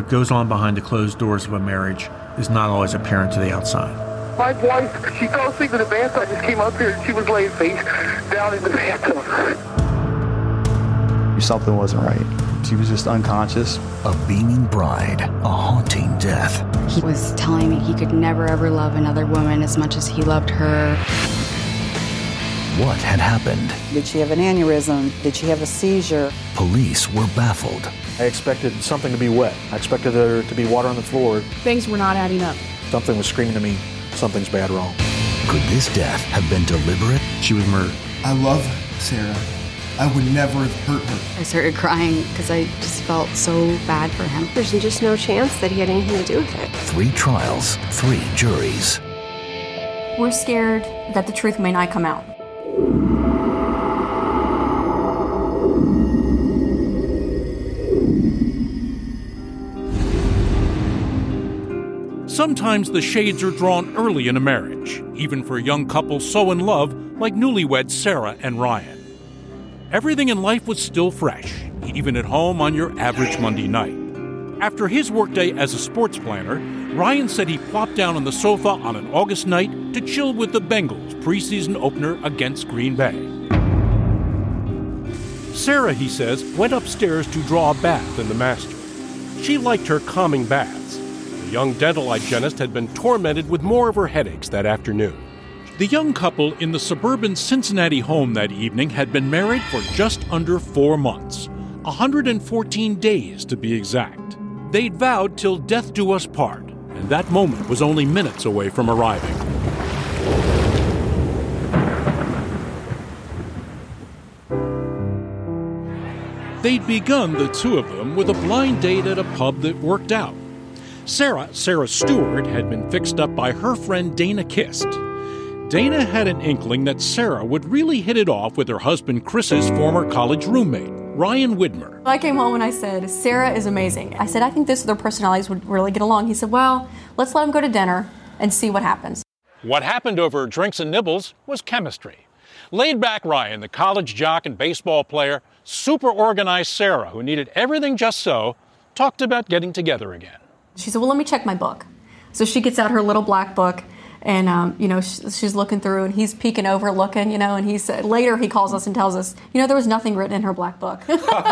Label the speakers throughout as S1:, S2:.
S1: what goes on behind the closed doors of a marriage is not always apparent to the outside.
S2: My wife, she fell asleep in the bathtub. I just came up here and she was laying face down in the bathtub.
S3: Something wasn't right. She was just unconscious.
S4: A beaming bride, a haunting death.
S5: He was telling me he could never ever love another woman as much as he loved her.
S4: What had happened?
S6: Did she have an aneurysm? Did she have a seizure?
S4: Police were baffled.
S7: I expected something to be wet. I expected there to be water on the floor.
S8: Things were not adding up.
S7: Something was screaming to me, something's bad wrong.
S4: Could this death have been deliberate?
S1: She was murdered.
S9: I love Sarah. I would never have hurt her.
S5: I started crying because I just felt so bad for him.
S8: There's just no chance that he had anything to do with it.
S4: 3 trials, 3 juries.
S10: We're scared that the truth may not come out.
S11: Sometimes the shades are drawn early in a marriage, even for a young couple so in love like newlyweds Sarah and Ryan. Everything in life was still fresh, even at home on your average Monday night. After his workday as a sports planner, Ryan said he plopped down on the sofa on an August night to chill with the Bengals preseason opener against Green Bay. Sarah, he says, went upstairs to draw a bath in the master. She liked her calming baths. The young dental hygienist had been tormented with more of her headaches that afternoon. The young couple in the suburban Cincinnati home that evening had been married for just under 4 months, 114 days to be exact. They'd vowed till death do us part, and that moment was only minutes away from arriving. They'd begun, the two of them, with a blind date at a pub that worked out. Sarah Stewart, had been fixed up by her friend Dana Kist. Dana had an inkling that Sarah would really hit it off with her husband Chris's former college roommate, Ryan Widmer.
S10: I came home and I said, Sarah is amazing. I said, I think their personalities would really get along. He said, well, let's let them go to dinner and see what happens.
S11: What happened over drinks and nibbles was chemistry. Laid-back Ryan, the college jock and baseball player, super organized Sarah, who needed everything just so, talked about getting together again.
S10: She said, well, let me check my book. So she gets out her little black book. And, she's looking through, and he's peeking over, looking, and he said, later he calls us and tells us, there was nothing written in her black book.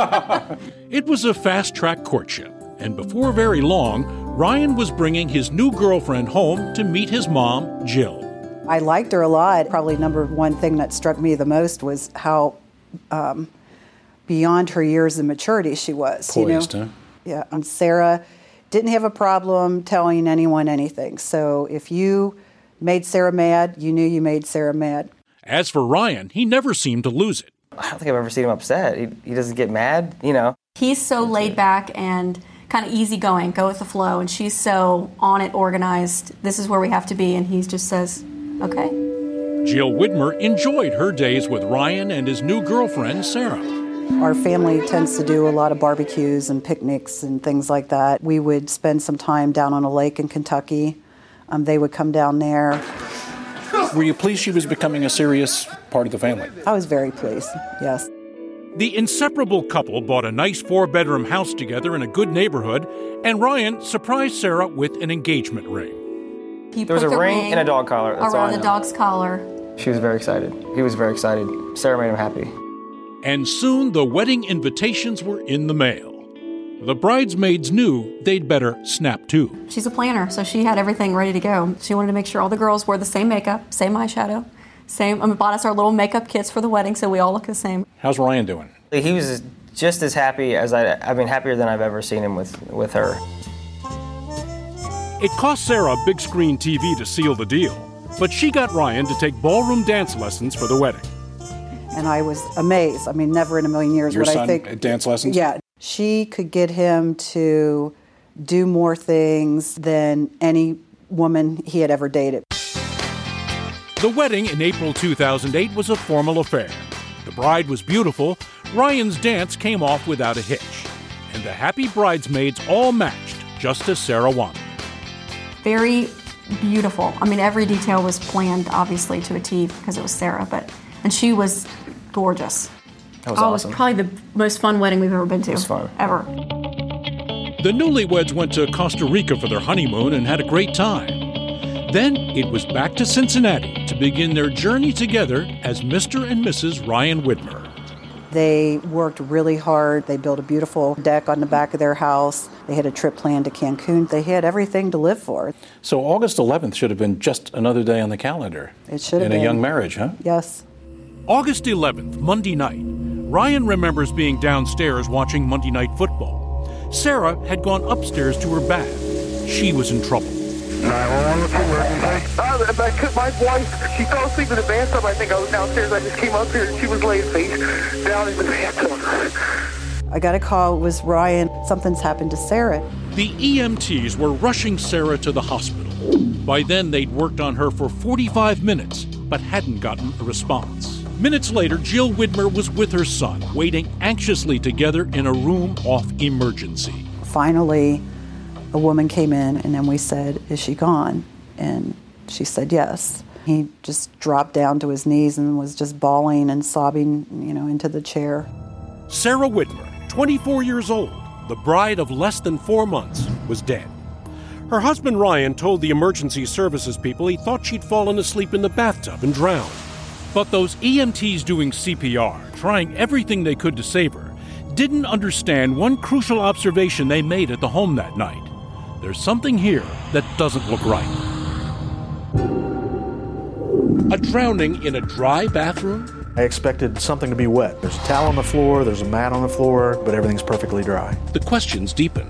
S11: It was a fast-track courtship, and before very long, Ryan was bringing his new girlfriend home to meet his mom, Jill.
S6: I liked her a lot. Probably number one thing that struck me the most was how beyond her years of maturity she was.
S7: Poised, huh?
S6: Yeah, and Sarah didn't have a problem telling anyone anything. So if you made Sarah mad, you knew you made Sarah mad.
S11: As for Ryan, he never seemed to lose it.
S12: I don't think I've ever seen him upset. He doesn't get mad,
S10: He's so laid back and kind of easygoing, go with the flow, and she's so on it, organized. This is where we have to be, and he just says, okay.
S11: Jill Widmer enjoyed her days with Ryan and his new girlfriend, Sarah.
S6: Our family tends to do a lot of barbecues and picnics and things like that. We would spend some time down on a lake in Kentucky. They would come down there.
S7: Were you pleased she was becoming a serious part of the family?
S6: I was very pleased, yes.
S11: The inseparable couple bought a nice 4-bedroom house together in a good neighborhood, and Ryan surprised Sarah with an engagement ring.
S12: There was a ring and a dog collar. That's
S10: around the dog's collar.
S12: She was very excited. He was very excited. Sarah made him happy.
S11: And soon the wedding invitations were in the mail. The bridesmaids knew they'd better snap to.
S10: She's a planner, so she had everything ready to go. She wanted to make sure all the girls wore the same makeup, same eyeshadow, bought us our little makeup kits for the wedding so we all look the same.
S7: How's Ryan doing?
S12: He was just as happy as happier than I've ever seen him with her.
S11: It cost Sarah a big screen TV to seal the deal, but she got Ryan to take ballroom dance lessons for the wedding.
S6: And I was amazed. Never in a million years.
S7: Your son at dance lessons?
S6: Yeah. She could get him to do more things than any woman he had ever dated.
S11: The wedding in April 2008 was a formal affair. The bride was beautiful. Ryan's dance came off without a hitch. And the happy bridesmaids all matched, just as Sarah wanted.
S10: Very beautiful. Every detail was planned, obviously, to a T because it was Sarah, and she was gorgeous.
S12: That was awesome.
S10: It was probably the most fun wedding we've ever been to.
S12: It was fun.
S10: Ever.
S11: The newlyweds went to Costa Rica for their honeymoon and had a great time. Then it was back to Cincinnati to begin their journey together as Mr. and Mrs. Ryan Widmer.
S6: They worked really hard. They built a beautiful deck on the back of their house. They had a trip planned to Cancun. They had everything to live for.
S7: So August 11th should have been just another day on the calendar.
S6: It should have been.
S7: In a young marriage, huh?
S6: Yes.
S11: August 11th, Monday night. Ryan remembers being downstairs watching Monday Night Football. Sarah had gone upstairs to her bath. She was in trouble.
S2: 911, my wife, she fell asleep in the bathtub. I think I was downstairs. I just came up here and she was laying face down in the bathtub.
S6: I got a call. It was Ryan. Something's happened to Sarah.
S11: The EMTs were rushing Sarah to the hospital. By then, they'd worked on her for 45 minutes, but hadn't gotten a response. Minutes later, Jill Widmer was with her son, waiting anxiously together in a room off emergency.
S6: Finally, a woman came in, and then we said, "Is she gone?" And she said yes. He just dropped down to his knees and was just bawling and sobbing, into the chair.
S11: Sarah Widmer, 24 years old, the bride of less than 4 months, was dead. Her husband Ryan told the emergency services people he thought she'd fallen asleep in the bathtub and drowned. But those EMTs doing CPR, trying everything they could to save her, didn't understand one crucial observation they made at the home that night. There's something here that doesn't look right. A drowning in a dry bathroom?
S3: I expected something to be wet. There's a towel on the floor, there's a mat on the floor, but everything's perfectly dry.
S11: The questions deepen.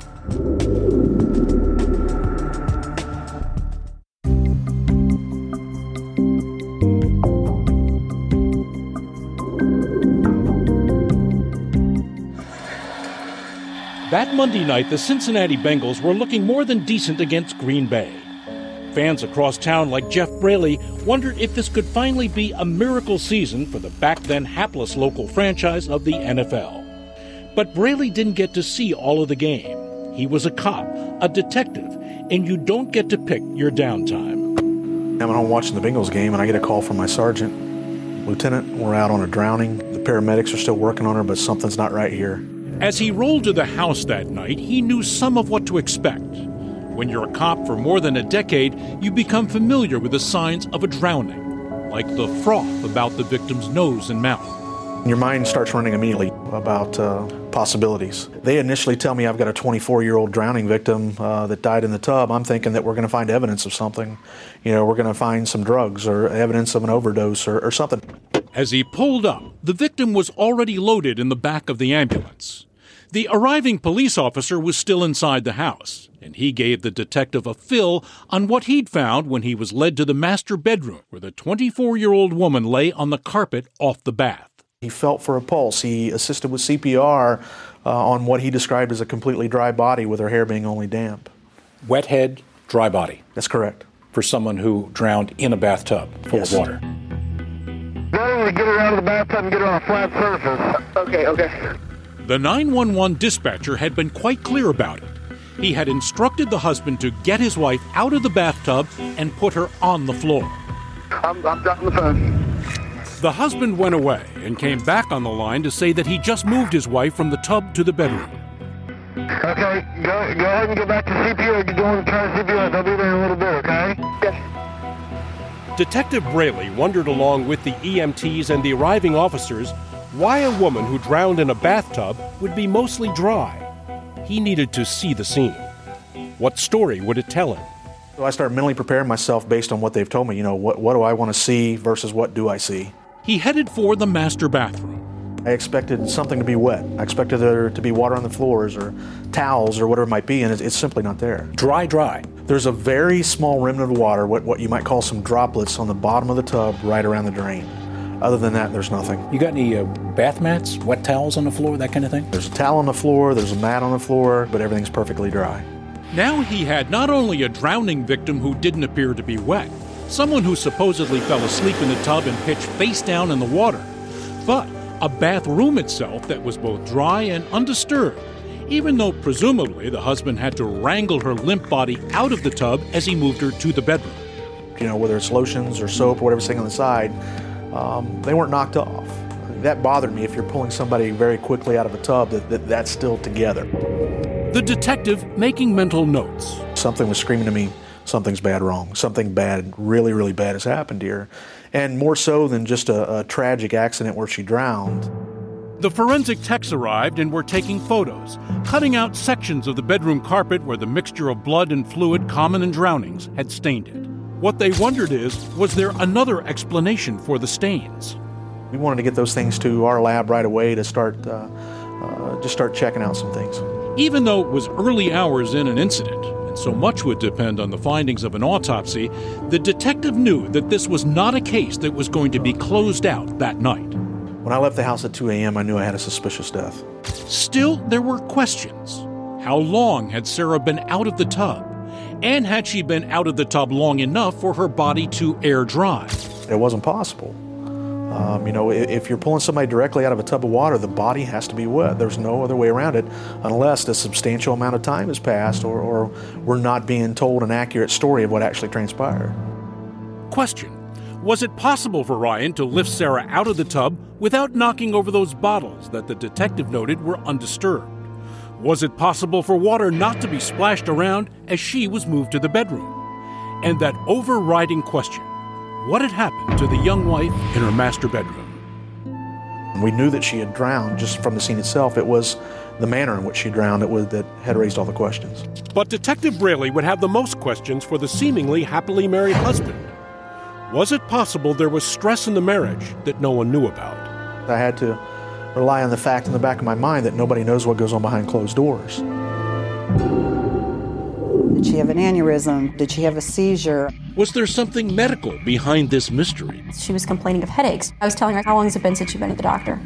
S11: That Monday night, the Cincinnati Bengals were looking more than decent against Green Bay. Fans across town like Jeff Braley wondered if this could finally be a miracle season for the back-then hapless local franchise of the NFL. But Braley didn't get to see all of the game. He was a cop, a detective, and you don't get to pick your downtime.
S3: I'm at home watching the Bengals game, and I get a call from my sergeant. "Lieutenant, we're out on a drowning. The paramedics are still working on her, but something's not right here."
S11: As he rolled to the house that night, he knew some of what to expect. When you're a cop for more than a decade, you become familiar with the signs of a drowning, like the froth about the victim's nose and mouth.
S3: Your mind starts running immediately about possibilities. They initially tell me I've got a 24-year-old drowning victim that died in the tub. I'm thinking that we're going to find evidence of something. We're going to find some drugs or evidence of an overdose or something.
S11: As he pulled up, the victim was already loaded in the back of the ambulance. The arriving police officer was still inside the house, and he gave the detective a fill on what he'd found when he was led to the master bedroom, where the 24-year-old woman lay on the carpet off the bath.
S3: He felt for a pulse. He assisted with CPR on what he described as a completely dry body with her hair being only damp.
S7: Wet head, dry body.
S3: That's correct.
S7: For someone who drowned in a bathtub full of water.
S2: Better to get her out of the bathtub and get her on a flat surface. Okay.
S11: The 911 dispatcher had been quite clear about it. He had instructed the husband to get his wife out of the bathtub and put her on the floor.
S2: I'm dropping the phone.
S11: The husband went away and came back on the line to say that he just moved his wife from the tub to the bedroom.
S2: Okay, go ahead and get back to CPR. You're doing try CPR. I'll be there in a little bit, okay? Yes.
S11: Detective Braley wondered along with the EMTs and the arriving officers why a woman who drowned in a bathtub would be mostly dry. He needed to see the scene. What story would it tell him?
S3: So I started mentally preparing myself based on what they've told me. What do I want to see versus what do I see?
S11: He headed for the master bathroom.
S3: I expected something to be wet. I expected there to be water on the floors or towels or whatever it might be, and it's simply not there.
S7: Dry.
S3: There's a very small remnant of water, what you might call some droplets, on the bottom of the tub right around the drain. Other than that, there's nothing.
S7: You got any bath mats, wet towels on the floor, that kind of thing?
S3: There's a towel on the floor, there's a mat on the floor, but everything's perfectly dry.
S11: Now he had not only a drowning victim who didn't appear to be wet, someone who supposedly fell asleep in the tub and pitched face down in the water, but a bathroom itself that was both dry and undisturbed, even though presumably the husband had to wrangle her limp body out of the tub as he moved her to the bedroom.
S3: Whether it's lotions or soap or whatever's sitting on the side, they weren't knocked off. That bothered me if you're pulling somebody very quickly out of a tub that's still together.
S11: The detective making mental notes.
S3: Something was screaming to me, something's bad wrong. Something bad, really, really bad has happened here. And more so than just a tragic accident where she drowned.
S11: The forensic techs arrived and were taking photos, cutting out sections of the bedroom carpet where the mixture of blood and fluid common in drownings had stained it. What they wondered is, was there another explanation for the stains?
S3: We wanted to get those things to our lab right away to start checking out some things.
S11: Even though it was early hours in an incident, and so much would depend on the findings of an autopsy, the detective knew that this was not a case that was going to be closed out that night.
S3: When I left the house at 2 a.m., I knew I had a suspicious death.
S11: Still, there were questions. How long had Sarah been out of the tub? And had she been out of the tub long enough for her body to air dry?
S3: It wasn't possible. If you're pulling somebody directly out of a tub of water, the body has to be wet. There's no other way around it unless a substantial amount of time has passed or we're not being told an accurate story of what actually transpired.
S11: Question. Was it possible for Ryan to lift Sarah out of the tub without knocking over those bottles that the detective noted were undisturbed? Was it possible for water not to be splashed around as she was moved to the bedroom? And that overriding question, what had happened to the young wife in her master bedroom?
S3: We knew that she had drowned just from the scene itself. It was the manner in which she drowned that had raised all the questions.
S11: But Detective Braley would have the most questions for the seemingly happily married husband. Was it possible there was stress in the marriage that no one knew about?
S3: I had to rely on the fact in the back of my mind that nobody knows what goes on behind closed doors.
S6: Did she have an aneurysm? Did she have a seizure?
S11: Was there something medical behind this mystery?
S10: She was complaining of headaches. I was telling her, how long has it been since you've been at the doctor?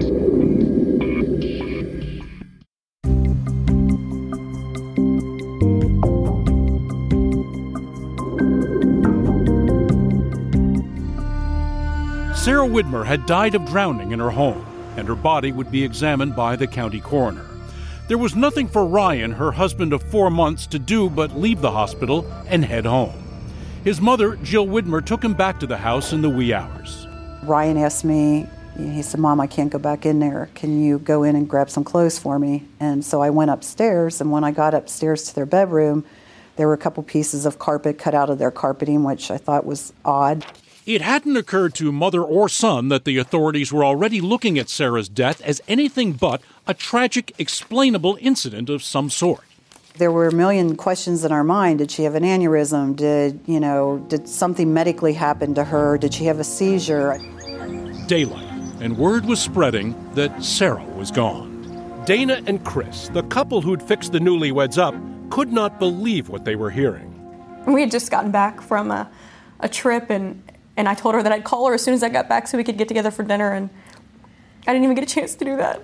S11: Sarah Widmer had died of drowning in her home, and her body would be examined by the county coroner. There was nothing for Ryan, her husband of 4 months, to do but leave the hospital and head home. His mother, Jill Widmer, took him back to the house in the wee hours.
S6: Ryan asked me, he said, "Mom, I can't go back in there. Can you go in and grab some clothes for me?" And so I went upstairs, and when I got upstairs to their bedroom, there were a couple pieces of carpet cut out of their carpeting, which I thought was odd.
S11: It hadn't occurred to mother or son that the authorities were already looking at Sarah's death as anything but a tragic, explainable incident of some sort.
S6: There were a million questions in our mind. Did she have an aneurysm? Did something medically happen to her? Did she have a seizure?
S11: Daylight, and word was spreading that Sarah was gone. Dana and Chris, the couple who'd fixed the newlyweds up, could not believe what they were hearing.
S10: We had just gotten back from a trip, and I told her that I'd call her as soon as I got back so we could get together for dinner, and I didn't even get a chance to do that.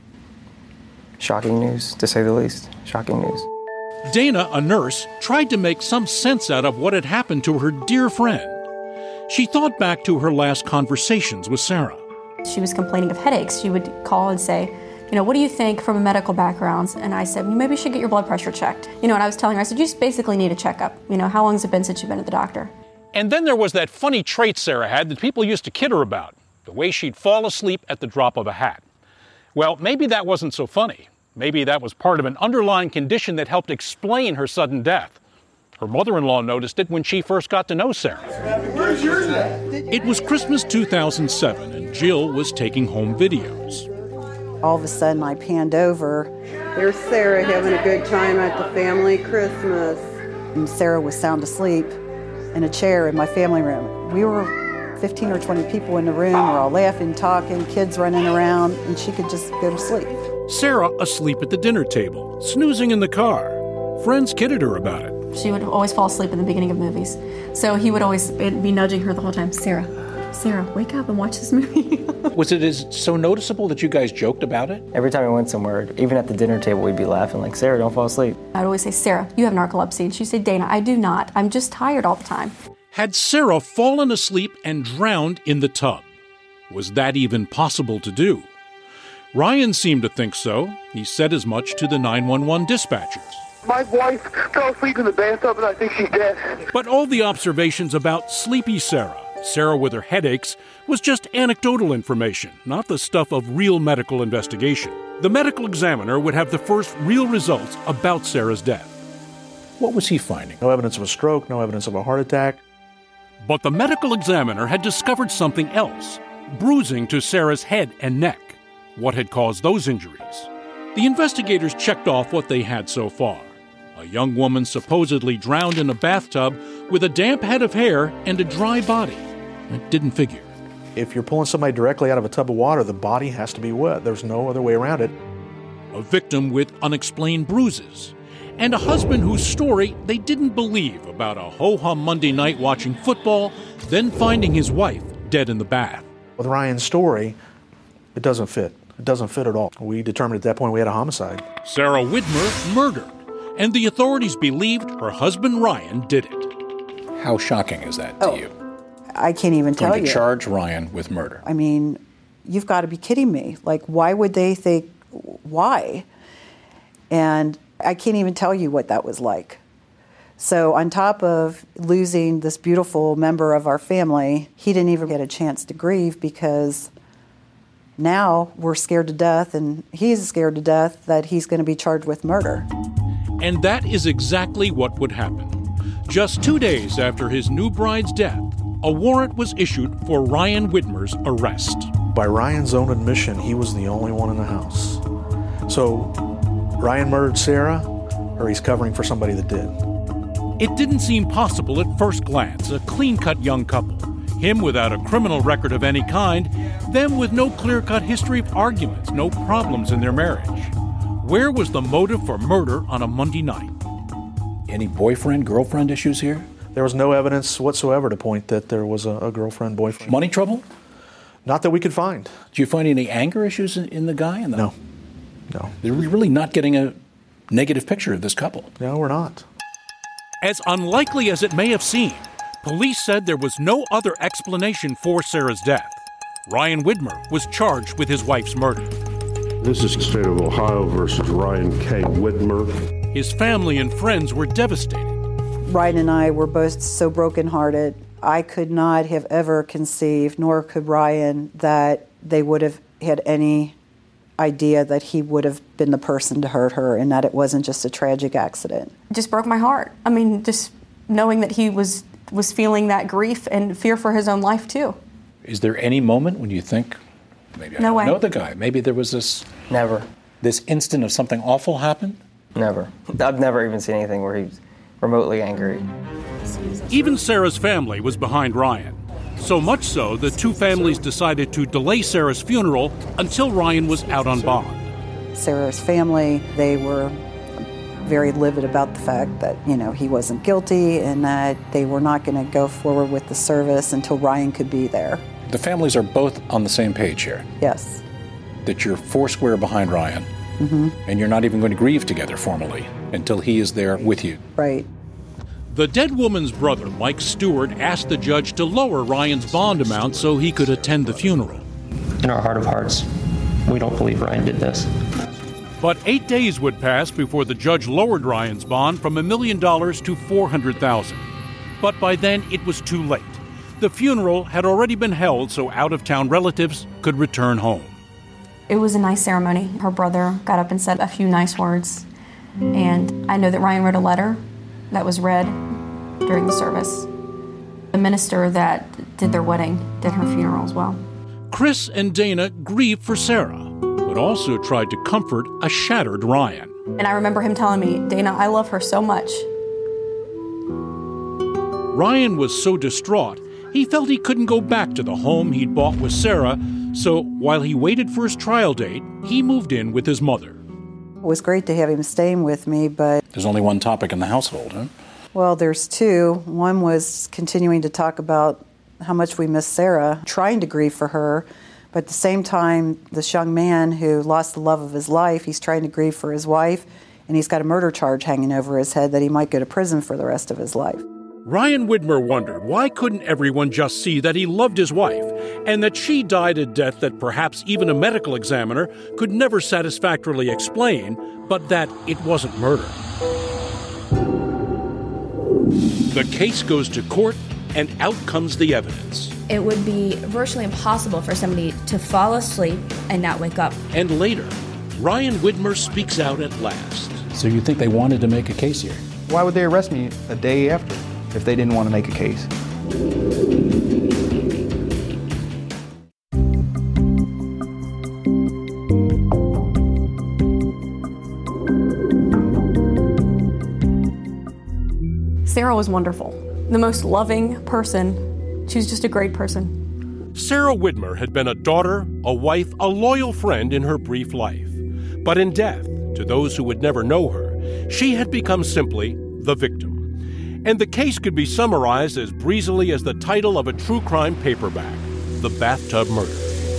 S12: Shocking news, to say the least. Shocking news.
S11: Dana, a nurse, tried to make some sense out of what had happened to her dear friend. She thought back to her last conversations with Sarah.
S10: She was complaining of headaches. She would call and say, what do you think from a medical background? And I said, maybe you should get your blood pressure checked. And I was telling her, I said, you just basically need a checkup. How long has it been since you've been at the doctor?
S11: And then there was that funny trait Sarah had that people used to kid her about, the way she'd fall asleep at the drop of a hat. Well, maybe that wasn't so funny. Maybe that was part of an underlying condition that helped explain her sudden death. Her mother-in-law noticed it when she first got to know Sarah.
S2: Where's yours at?
S11: It was Christmas 2007, and Jill was taking home videos.
S6: All of a sudden, I panned over.
S13: There's Sarah having a good time at the family Christmas.
S6: And Sarah was sound asleep in a chair in my family room. We were 15 or 20 people in the room. We're all laughing, talking, kids running around, and she could just go to sleep.
S11: Sarah asleep at the dinner table, snoozing in the car. Friends kidded her about it.
S10: She would always fall asleep in the beginning of movies. So he would always be nudging her the whole time, Sarah, wake up and watch this movie.
S7: Was it so noticeable that you guys joked about it?
S12: Every time we went somewhere, even at the dinner table, we'd be laughing like, Sarah, don't fall asleep.
S10: I'd always say, Sarah, you have narcolepsy. And she'd say, Dana, I do not. I'm just tired all the time.
S11: Had Sarah fallen asleep and drowned in the tub? Was that even possible to do? Ryan seemed to think so. He said as much to the 911 dispatchers.
S2: My wife fell asleep in the bathtub and I think she's dead.
S11: But all the observations about sleepy Sarah Sarah with her headaches was just anecdotal information, not the stuff of real medical investigation. The medical examiner would have the first real results about Sarah's death.
S7: What was he finding?
S3: No evidence of a stroke, no evidence of a heart attack.
S11: But the medical examiner had discovered something else, bruising to Sarah's head and neck. What had caused those injuries? The investigators checked off what they had so far. A young woman supposedly drowned in a bathtub with a damp head of hair and a dry body. It didn't figure.
S3: If you're pulling somebody directly out of a tub of water, the body has to be wet. There's no other way around it.
S11: A victim with unexplained bruises. And a husband whose story they didn't believe about a ho-hum Monday night watching football, then finding his wife dead in the bath.
S3: With Ryan's story, it doesn't fit. It doesn't fit at all. We determined at that point we had a homicide.
S11: Sarah Widmer murdered, and the authorities believed her husband Ryan did it.
S7: How shocking is that to you?
S6: I can't even tell you.
S7: Going to charge Ryan with murder.
S6: I mean, you've got to be kidding me. Like, why would they think, why? And I can't even tell you what that was like. So on top of losing this beautiful member of our family, he didn't even get a chance to grieve because now we're scared to death, and he's scared to death that he's going to be charged with murder.
S11: And that is exactly what would happen. Just 2 days after his new bride's death, a warrant was issued for Ryan Widmer's arrest.
S3: By Ryan's own admission, he was the only one in the house. So Ryan murdered Sarah, or he's covering for somebody that did.
S11: It didn't seem possible at first glance, a clean-cut young couple. Him without a criminal record of any kind, them with no clear-cut history of arguments, no problems in their marriage. Where was the motive for murder on a Monday night?
S7: Any boyfriend, girlfriend issues here?
S3: There was no evidence whatsoever to point that there was a girlfriend, boyfriend.
S7: Money trouble?
S3: Not that we could find.
S7: Do you find any anger issues in the guy?
S3: No.
S7: They're really not getting a negative picture of this couple.
S3: No, we're not.
S11: As unlikely as it may have seemed, police said there was no other explanation for Sarah's death. Ryan Widmer was charged with his wife's murder.
S14: This is the state of Ohio versus Ryan K. Widmer.
S11: His family and friends were devastated.
S6: Ryan and I were both so brokenhearted. I could not have ever conceived, nor could Ryan, that they would have had any idea that he would have been the person to hurt her and that it wasn't just a tragic accident.
S10: It just broke my heart. I mean, just knowing that he was feeling that grief and fear for his own life, too.
S7: Is there any moment when you think, maybe I don't know the guy, maybe there was this...
S12: Never.
S7: This instant of something awful happened?
S12: Never. I've never even seen anything where he's remotely angry.
S11: Even Sarah's family was behind Ryan. So much so that two families decided to delay Sarah's funeral until Ryan was out on bond.
S6: Sarah's family, they were very livid about the fact that, he wasn't guilty and that they were not going to go forward with the service until Ryan could be there.
S7: The families are both on the same page here.
S6: Yes.
S7: That you're foursquare behind Ryan.
S6: Mm-hmm.
S7: And you're not even going to grieve together formally until he is there with you.
S6: Right.
S11: The dead woman's brother, Mike Stewart, asked the judge to lower Ryan's bond amount so he could attend the funeral.
S15: In our heart of hearts, we don't believe Ryan did this.
S11: But 8 days would pass before the judge lowered Ryan's bond from $1 million to $400,000. But by then, it was too late. The funeral had already been held so out-of-town relatives could return home.
S10: It was a nice ceremony. Her brother got up and said a few nice words. And I know that Ryan wrote a letter that was read during the service. The minister that did their wedding did her funeral as well.
S11: Chris and Dana grieved for Sarah, but also tried to comfort a shattered Ryan.
S10: And I remember him telling me, Dana, I love her so much.
S11: Ryan was so distraught, he felt he couldn't go back to the home he'd bought with Sarah, so while he waited for his trial date, he moved in with his mother.
S6: It was great to have him staying with me, but...
S7: There's only one topic in the household, huh?
S6: Well, there's two. One was continuing to talk about how much we miss Sarah, trying to grieve for her, but at the same time, this young man who lost the love of his life, he's trying to grieve for his wife, and he's got a murder charge hanging over his head that he might go to prison for the rest of his life.
S11: Ryan Widmer wondered why couldn't everyone just see that he loved his wife and that she died a death that perhaps even a medical examiner could never satisfactorily explain, but that it wasn't murder. The case goes to court, and out comes the evidence.
S16: It would be virtually impossible for somebody to fall asleep and not wake up.
S11: And later, Ryan Widmer speaks out at last.
S7: So you think they wanted to make a case here?
S17: Why would they arrest me a day after if they didn't want to make a case?
S10: Sarah was wonderful. The most loving person. She was just a great person.
S11: Sarah Widmer had been a daughter, a wife, a loyal friend in her brief life. But in death, to those who would never know her, she had become simply the victim. And the case could be summarized as breezily as the title of a true crime paperback, The Bathtub Murder.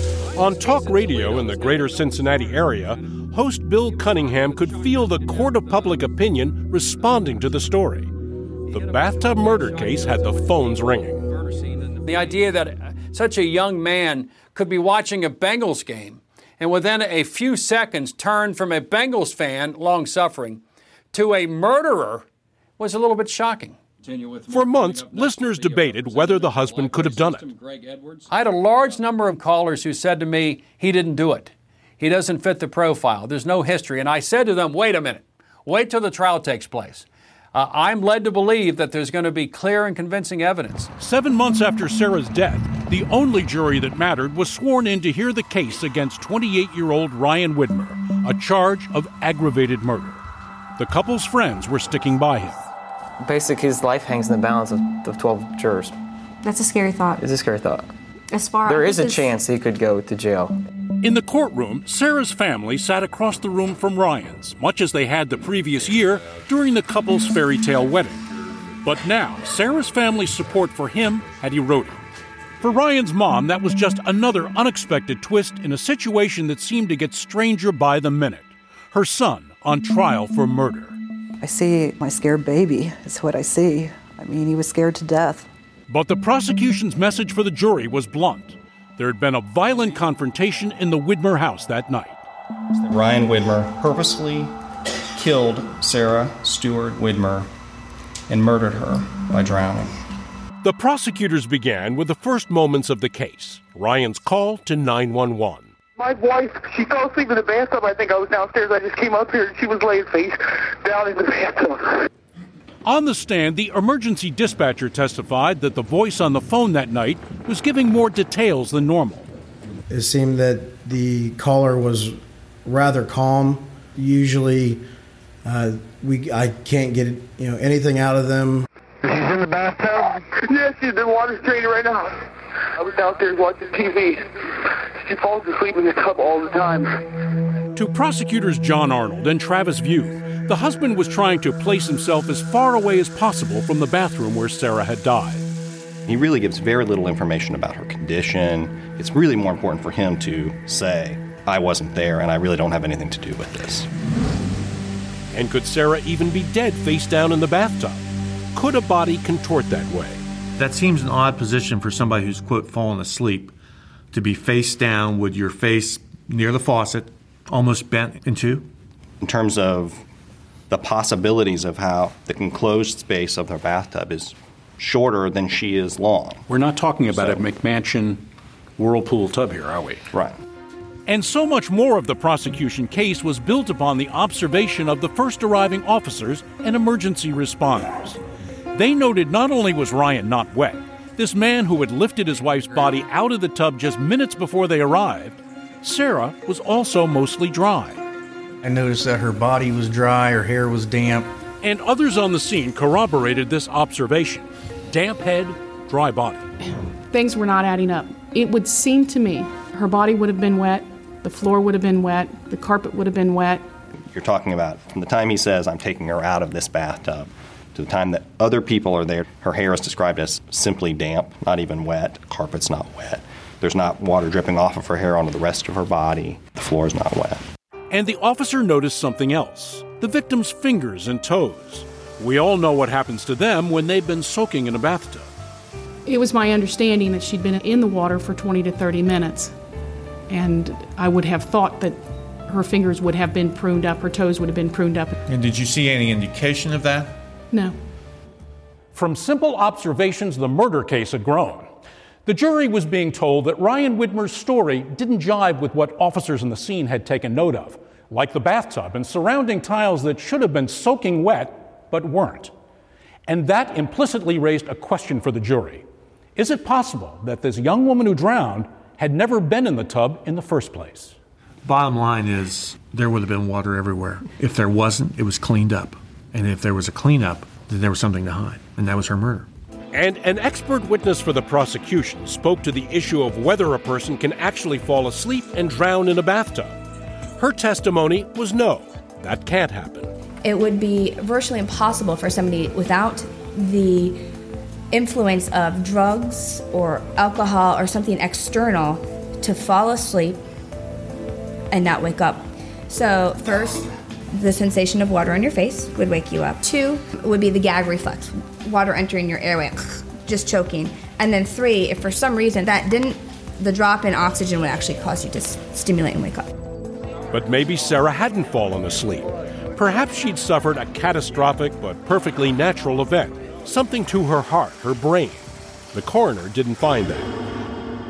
S11: On talk radio in the greater Cincinnati area, host Bill Cunningham could feel the court of public opinion responding to the story. The bathtub murder case had the phones ringing.
S18: The idea that such a young man could be watching a Bengals game and within a few seconds turn from a Bengals fan, long-suffering, to a murderer was a little bit shocking.
S11: For months, listeners debated whether the husband could have done it.
S18: I had a large number of callers who said to me, he didn't do it. He doesn't fit the profile. There's no history. And I said to them, wait a minute. Wait till the trial takes place. I'm led to believe that there's going to be clear and convincing evidence.
S11: 7 months after Sarah's death, the only jury that mattered was sworn in to hear the case against 28-year-old Ryan Widmer, a charge of aggravated murder. The couple's friends were sticking by him.
S12: Basically, his life hangs in the balance of the 12 jurors.
S10: That's a scary thought.
S12: It's a scary thought.
S10: There
S12: is a chance he could go to jail.
S11: In the courtroom, Sarah's family sat across the room from Ryan's, much as they had the previous year during the couple's fairy tale wedding. But now, Sarah's family's support for him had eroded. For Ryan's mom, that was just another unexpected twist in a situation that seemed to get stranger by the minute. Her son on trial for murder.
S6: I see my scared baby, is what I see. I mean, he was scared to death.
S11: But the prosecution's message for the jury was blunt. There had been a violent confrontation in the Widmer house that night.
S15: Ryan Widmer purposely killed Sarah Stewart Widmer and murdered her by drowning.
S11: The prosecutors began with the first moments of the case, Ryan's call to 911.
S2: My wife, she fell asleep in the bathtub. I think I was downstairs. I just came up here and she was laying face down in the bathtub.
S11: On the stand, the emergency dispatcher testified that the voice on the phone that night was giving more details than normal.
S19: It seemed that the caller was rather calm. Usually, I can't get anything out of them.
S2: She's in the bathtub? Yes, she's in the water's draining right now. I was downstairs watching TV. She falls asleep in the tub all the time.
S11: To prosecutors John Arnold and Travis Vuth, the husband was trying to place himself as far away as possible from the bathroom where Sarah had died.
S15: He really gives very little information about her condition. It's really more important for him to say, I wasn't there and I really don't have anything to do with this.
S11: And could Sarah even be dead face down in the bathtub? Could a body contort that way?
S1: That seems an odd position for somebody who's, quote, fallen asleep, to be face down with your face near the faucet, almost bent in two.
S15: In terms of the possibilities of how the enclosed space of her bathtub is shorter than she is long.
S7: We're not talking about a McMansion whirlpool tub here, are we?
S15: Right.
S11: And so much more of the prosecution case was built upon the observation of the first arriving officers and emergency responders. They noted not only was Ryan not wet, this man who had lifted his wife's body out of the tub just minutes before they arrived, Sarah was also mostly dry.
S19: I noticed that her body was dry, her hair was damp.
S11: And others on the scene corroborated this observation. Damp head, dry body.
S8: Things were not adding up. It would seem to me her body would have been wet, the floor would have been wet, the carpet would have been wet.
S15: You're talking about from the time he says, I'm taking her out of this bathtub, to the time that other people are there, her hair is described as simply damp, not even wet, carpet's not wet. There's not water dripping off of her hair onto the rest of her body. The floor is not wet.
S11: And the officer noticed something else, the victim's fingers and toes. We all know what happens to them when they've been soaking in a bathtub.
S8: It was my understanding that she'd been in the water for 20 to 30 minutes. And I would have thought that her fingers would have been pruned up, her toes would have been pruned up.
S1: And did you see any indication of that?
S8: No.
S11: From simple observations, the murder case had grown. The jury was being told that Ryan Widmer's story didn't jive with what officers in the scene had taken note of, like the bathtub and surrounding tiles that should have been soaking wet but weren't. And that implicitly raised a question for the jury. Is it possible that this young woman who drowned had never been in the tub in the first place?
S1: Bottom line is there would have been water everywhere. If there wasn't, it was cleaned up. And if there was a cleanup, then there was something to hide. And that was her murder.
S11: And an expert witness for the prosecution spoke to the issue of whether a person can actually fall asleep and drown in a bathtub. Her testimony was no, that can't happen.
S16: It would be virtually impossible for somebody without the influence of drugs or alcohol or something external to fall asleep and not wake up. So first, the sensation of water on your face would wake you up. 2 would be the gag reflex, water entering your airway, just choking. And then 3, if for some reason that didn't, the drop in oxygen would actually cause you to stimulate and wake up.
S11: But maybe Sarah hadn't fallen asleep. Perhaps she'd suffered a catastrophic but perfectly natural event, something to her heart, her brain. The coroner didn't find that.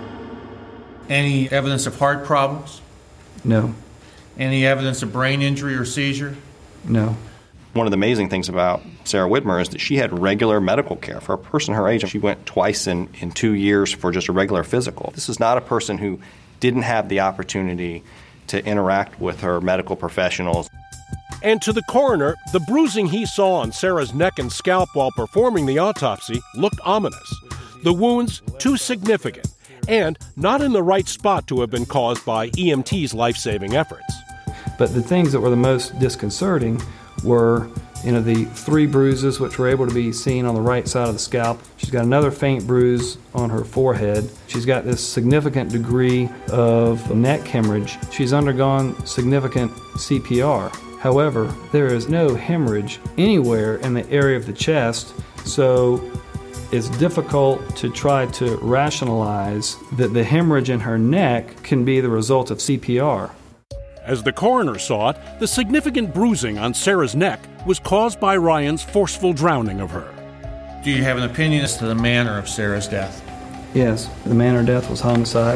S1: Any evidence of heart problems?
S17: No.
S1: Any evidence of brain injury or seizure?
S17: No.
S15: One of the amazing things about Sarah Widmer is that she had regular medical care. For a person her age, she went twice in 2 years for just a regular physical. This is not a person who didn't have the opportunity to interact with her medical professionals.
S11: And to the coroner, the bruising he saw on Sarah's neck and scalp while performing the autopsy looked ominous. The wounds too significant and not in the right spot to have been caused by EMT's life-saving efforts.
S20: But the things that were the most disconcerting were, the 3 bruises which were able to be seen on the right side of the scalp. She's got another faint bruise on her forehead. She's got this significant degree of neck hemorrhage. She's undergone significant CPR. However, there is no hemorrhage anywhere in the area of the chest, so it's difficult to try to rationalize that the hemorrhage in her neck can be the result of CPR.
S11: As the coroner saw it, the significant bruising on Sarah's neck was caused by Ryan's forceful drowning of her.
S1: Do you have an opinion as to the manner of Sarah's death?
S20: Yes, the manner of death was homicide.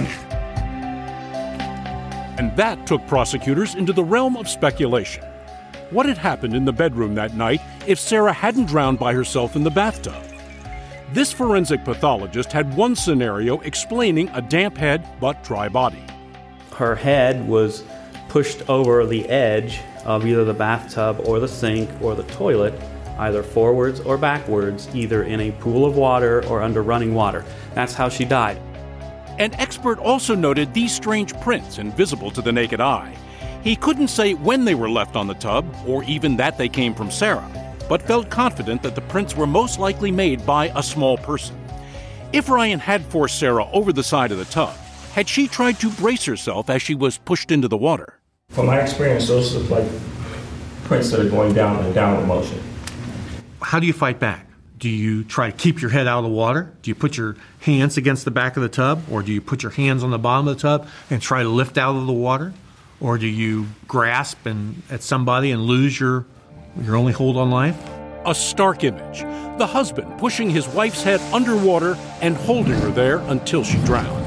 S11: And that took prosecutors into the realm of speculation. What had happened in the bedroom that night if Sarah hadn't drowned by herself in the bathtub? This forensic pathologist had one scenario explaining a damp head but dry body.
S21: Her head was pushed over the edge of either the bathtub or the sink or the toilet, either forwards or backwards, either in a pool of water or under running water. That's how she died.
S11: An expert also noted these strange prints invisible to the naked eye. He couldn't say when they were left on the tub or even that they came from Sarah, but felt confident that the prints were most likely made by a small person. If Ryan had forced Sarah over the side of the tub, had she tried to brace herself as she was pushed into the water?
S22: From my experience, those look like prints that are going down in a downward motion.
S1: How do you fight back? Do you try to keep your head out of the water? Do you put your hands against the back of the tub? Or do you put your hands on the bottom of the tub and try to lift out of the water? Or do you grasp at somebody and lose your only hold on life?
S11: A stark image. The husband pushing his wife's head underwater and holding her there until she drowned.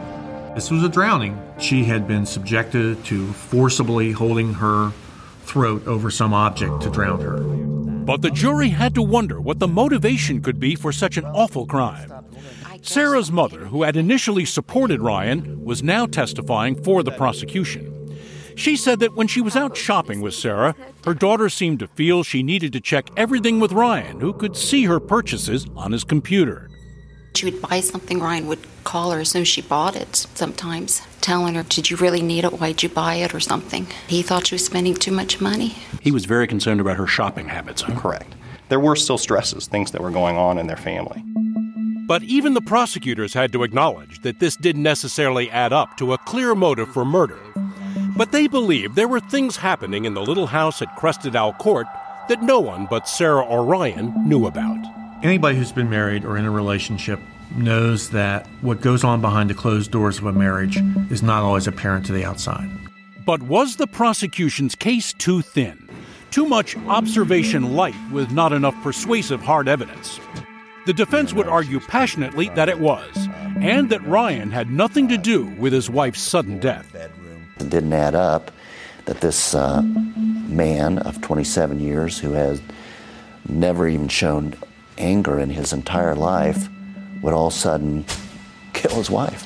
S1: This was a drowning. She had been subjected to forcibly holding her throat over some object to drown her.
S11: But the jury had to wonder what the motivation could be for such an awful crime. Sarah's mother, who had initially supported Ryan, was now testifying for the prosecution. She said that when she was out shopping with Sarah, her daughter seemed to feel she needed to check everything with Ryan, who could see her purchases on his computer.
S23: She would buy something, Ryan would call her as soon as she bought it sometimes, telling her, did you really need it? Why'd you buy it or something? He thought she was spending too much money.
S7: He was very concerned about her shopping habits. Huh?
S15: Correct. There were still stresses, things that were going on in their family.
S11: But even the prosecutors had to acknowledge that this didn't necessarily add up to a clear motive for murder. But they believed there were things happening in the little house at Crested Owl Court that no one but Sarah or Ryan knew about.
S1: Anybody who's been married or in a relationship knows that what goes on behind the closed doors of a marriage is not always apparent to the outside.
S11: But was the prosecution's case too thin? Too much observation light with not enough persuasive hard evidence? The defense would argue passionately that it was. and that Ryan had nothing to do with his wife's sudden death.
S4: It didn't add up that this man of 27 years who has never even shown anger in his entire life would all of a sudden kill his wife.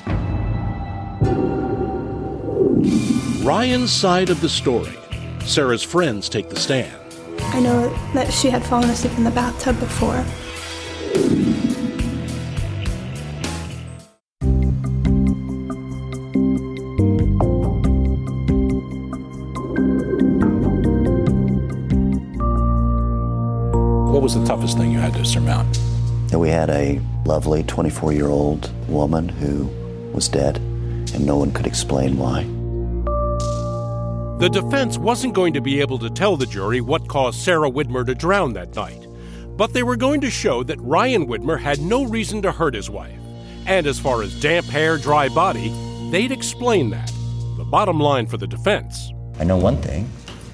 S11: Ryan's side of the story. Sarah's friends take the stand.
S5: I know that she had fallen asleep in the bathtub before.
S7: What was the toughest thing you had to surmount?
S4: And we had a lovely 24-year-old woman who was dead, and no one could explain why.
S11: The defense wasn't going to be able to tell the jury what caused Sarah Widmer to drown that night, but they were going to show that Ryan Widmer had no reason to hurt his wife. And as far as damp hair, dry body, they'd explain that. The bottom line for the defense.
S9: I know one thing.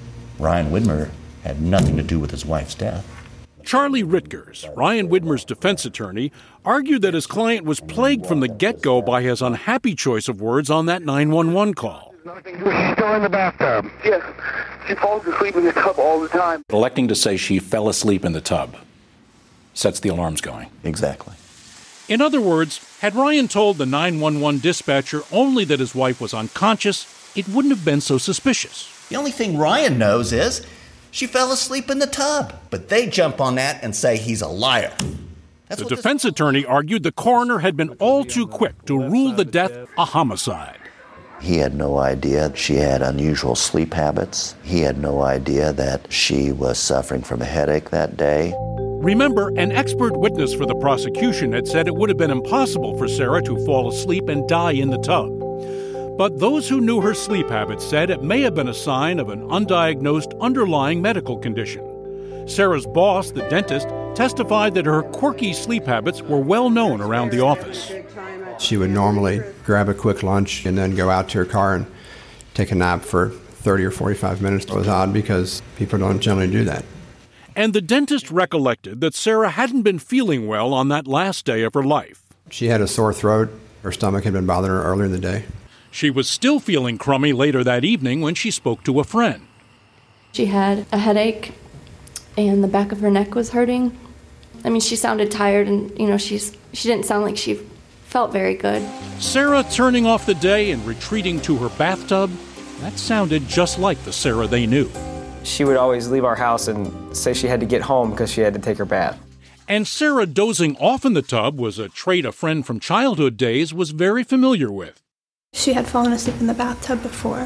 S9: Ryan Widmer had nothing to do with his wife's death.
S11: Charlie Ritgers, Ryan Widmer's defense attorney, argued that his client was plagued from the get-go by his unhappy choice of words on that 911 call.
S2: She's still in the bathtub. Yes. She falls asleep in the tub all the time.
S7: Electing to say she fell asleep in the tub sets the alarms going.
S4: Exactly.
S11: In other words, had Ryan told the 911 dispatcher only that his wife was unconscious, it wouldn't have been so suspicious.
S9: The only thing Ryan knows is she fell asleep in the tub. But they jump on that and say he's a liar.
S11: The defense attorney argued the coroner had been all too quick to rule the death a homicide.
S4: He had no idea she had unusual sleep habits. He had no idea that she was suffering from a headache that day.
S11: Remember, an expert witness for the prosecution had said it would have been impossible for Sarah to fall asleep and die in the tub. But those who knew her sleep habits said it may have been a sign of an undiagnosed underlying medical condition. Sarah's boss, the dentist, testified that her quirky sleep habits were well known around the office.
S24: She would normally grab a quick lunch and then go out to her car and take a nap for 30 or 45 minutes. It was odd because people don't generally do that.
S11: And the dentist recollected that Sarah hadn't been feeling well on that last day of her life.
S24: She had a sore throat. Her stomach had been bothering her earlier in the day.
S11: She was still feeling crummy later that evening when she spoke to a friend.
S10: She had a headache and the back of her neck was hurting. I mean, she sounded tired and, she didn't sound like she felt very good.
S11: Sarah turning off the day and retreating to her bathtub, that sounded just like the Sarah they knew.
S12: She would always leave our house and say she had to get home because she had to take her bath.
S11: And Sarah dozing off in the tub was a trait a friend from childhood days was very familiar with.
S5: She had fallen asleep in the bathtub before.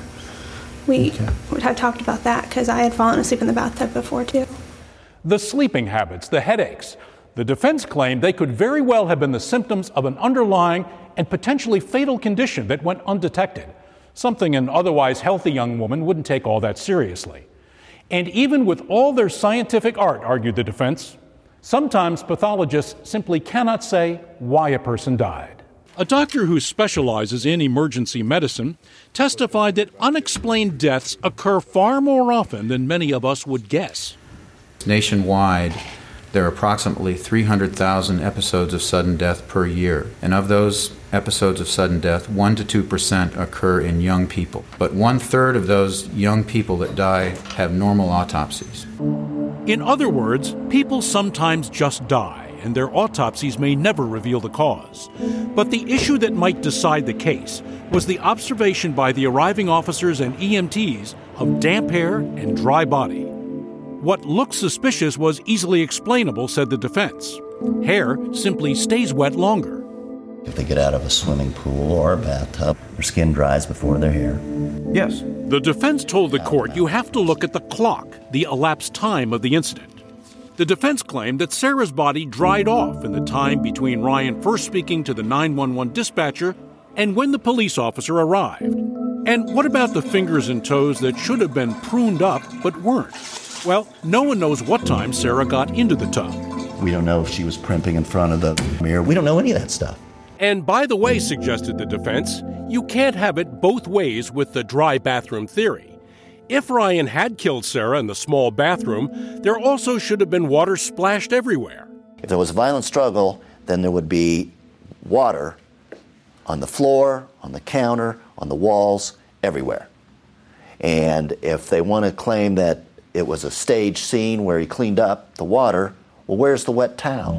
S5: We had talked about that because I had fallen asleep in the bathtub before too.
S11: The sleeping habits, the headaches. The defense claimed they could very well have been the symptoms of an underlying and potentially fatal condition that went undetected, something an otherwise healthy young woman wouldn't take all that seriously. And even with all their scientific art, argued the defense, sometimes pathologists simply cannot say why a person died. A doctor who specializes in emergency medicine testified that unexplained deaths occur far more often than many of us would guess.
S17: Nationwide, there are approximately 300,000 episodes of sudden death per year. And of those episodes of sudden death, 1 to 2% occur in young people. But 1/3 of those young people that die have normal autopsies.
S11: In other words, people sometimes just die, and their autopsies may never reveal the cause. But the issue that might decide the case was the observation by the arriving officers and EMTs of damp hair and dry body. What looked suspicious was easily explainable, said the defense. Hair simply stays wet longer.
S9: If they get out of a swimming pool or a bathtub, their skin dries before their hair.
S24: Yes.
S11: The defense told the court you have to look at the clock, the elapsed time of the incident. The defense claimed that Sarah's body dried off in the time between Ryan first speaking to the 911 dispatcher and when the police officer arrived. And what about the fingers and toes that should have been pruned up but weren't? Well, no one knows what time Sarah got into the tub.
S9: We don't know if she was primping in front of the mirror. We don't know any of that stuff.
S11: And by the way, suggested the defense, you can't have it both ways with the dry bathroom theory. If Ryan had killed Sarah in the small bathroom, there also should have been water splashed everywhere.
S4: If there was a violent struggle, then there would be water on the floor, on the counter, on the walls, everywhere. And if they want to claim that it was a staged scene where he cleaned up the water, well, where's the wet towel?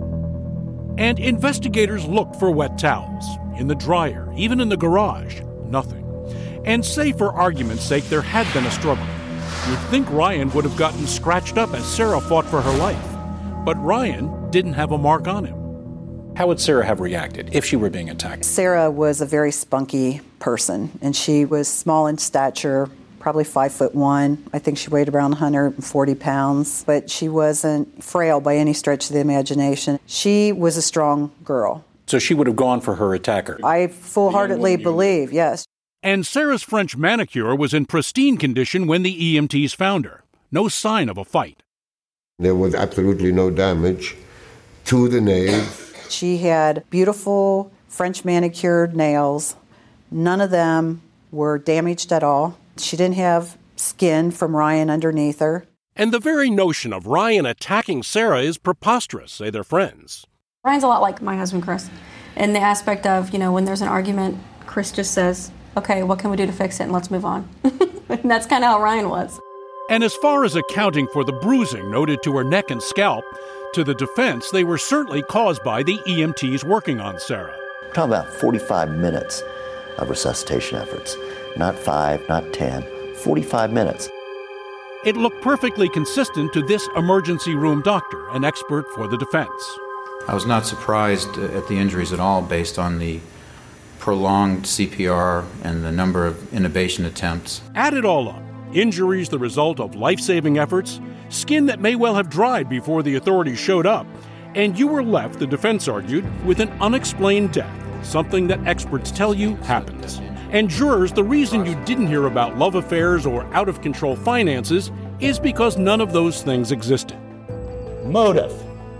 S11: And investigators looked for wet towels in the dryer, even in the garage. Nothing. And say, for argument's sake, there had been a struggle. You'd think Ryan would have gotten scratched up as Sarah fought for her life. But Ryan didn't have a mark on him.
S7: How would Sarah have reacted if she were being attacked?
S6: Sarah was a very spunky person, and she was small in stature, probably 5'1". I think she weighed around 140 pounds, but she wasn't frail by any stretch of the imagination. She was a strong girl.
S7: So she would have gone for her attacker?
S6: I full-heartedly believe, yes.
S11: And Sarah's French manicure was in pristine condition when the EMTs found her. No sign of a fight.
S3: There was absolutely no damage to the nails.
S6: She had beautiful French manicured nails. None of them were damaged at all. She didn't have skin from Ryan underneath her.
S11: And the very notion of Ryan attacking Sarah is preposterous, say their friends.
S10: Ryan's a lot like my husband, Chris, in the aspect of, when there's an argument, Chris just says, okay, what can we do to fix it, and let's move on. And that's kind of how Ryan was.
S11: And as far as accounting for the bruising noted to her neck and scalp, to the defense, they were certainly caused by the EMTs working on Sarah.
S4: We're talking about 45 minutes of resuscitation efforts. Not 5, not 10, 45 minutes.
S11: It looked perfectly consistent to this emergency room doctor, an expert for the defense.
S17: I was not surprised at the injuries at all based on the prolonged CPR and the number of intubation attempts.
S11: Add it all up. Injuries the result of life-saving efforts, skin that may well have dried before the authorities showed up, and you were left, the defense argued, with an unexplained death, something that experts tell you happens. And jurors, the reason you didn't hear about love affairs or out-of-control finances is because none of those things existed.
S9: Motive.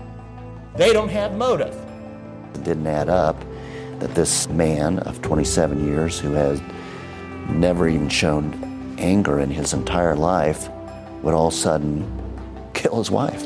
S9: They don't have motive.
S4: It didn't add up that this man of 27 years who has never even shown anger in his entire life would all of a sudden kill his wife.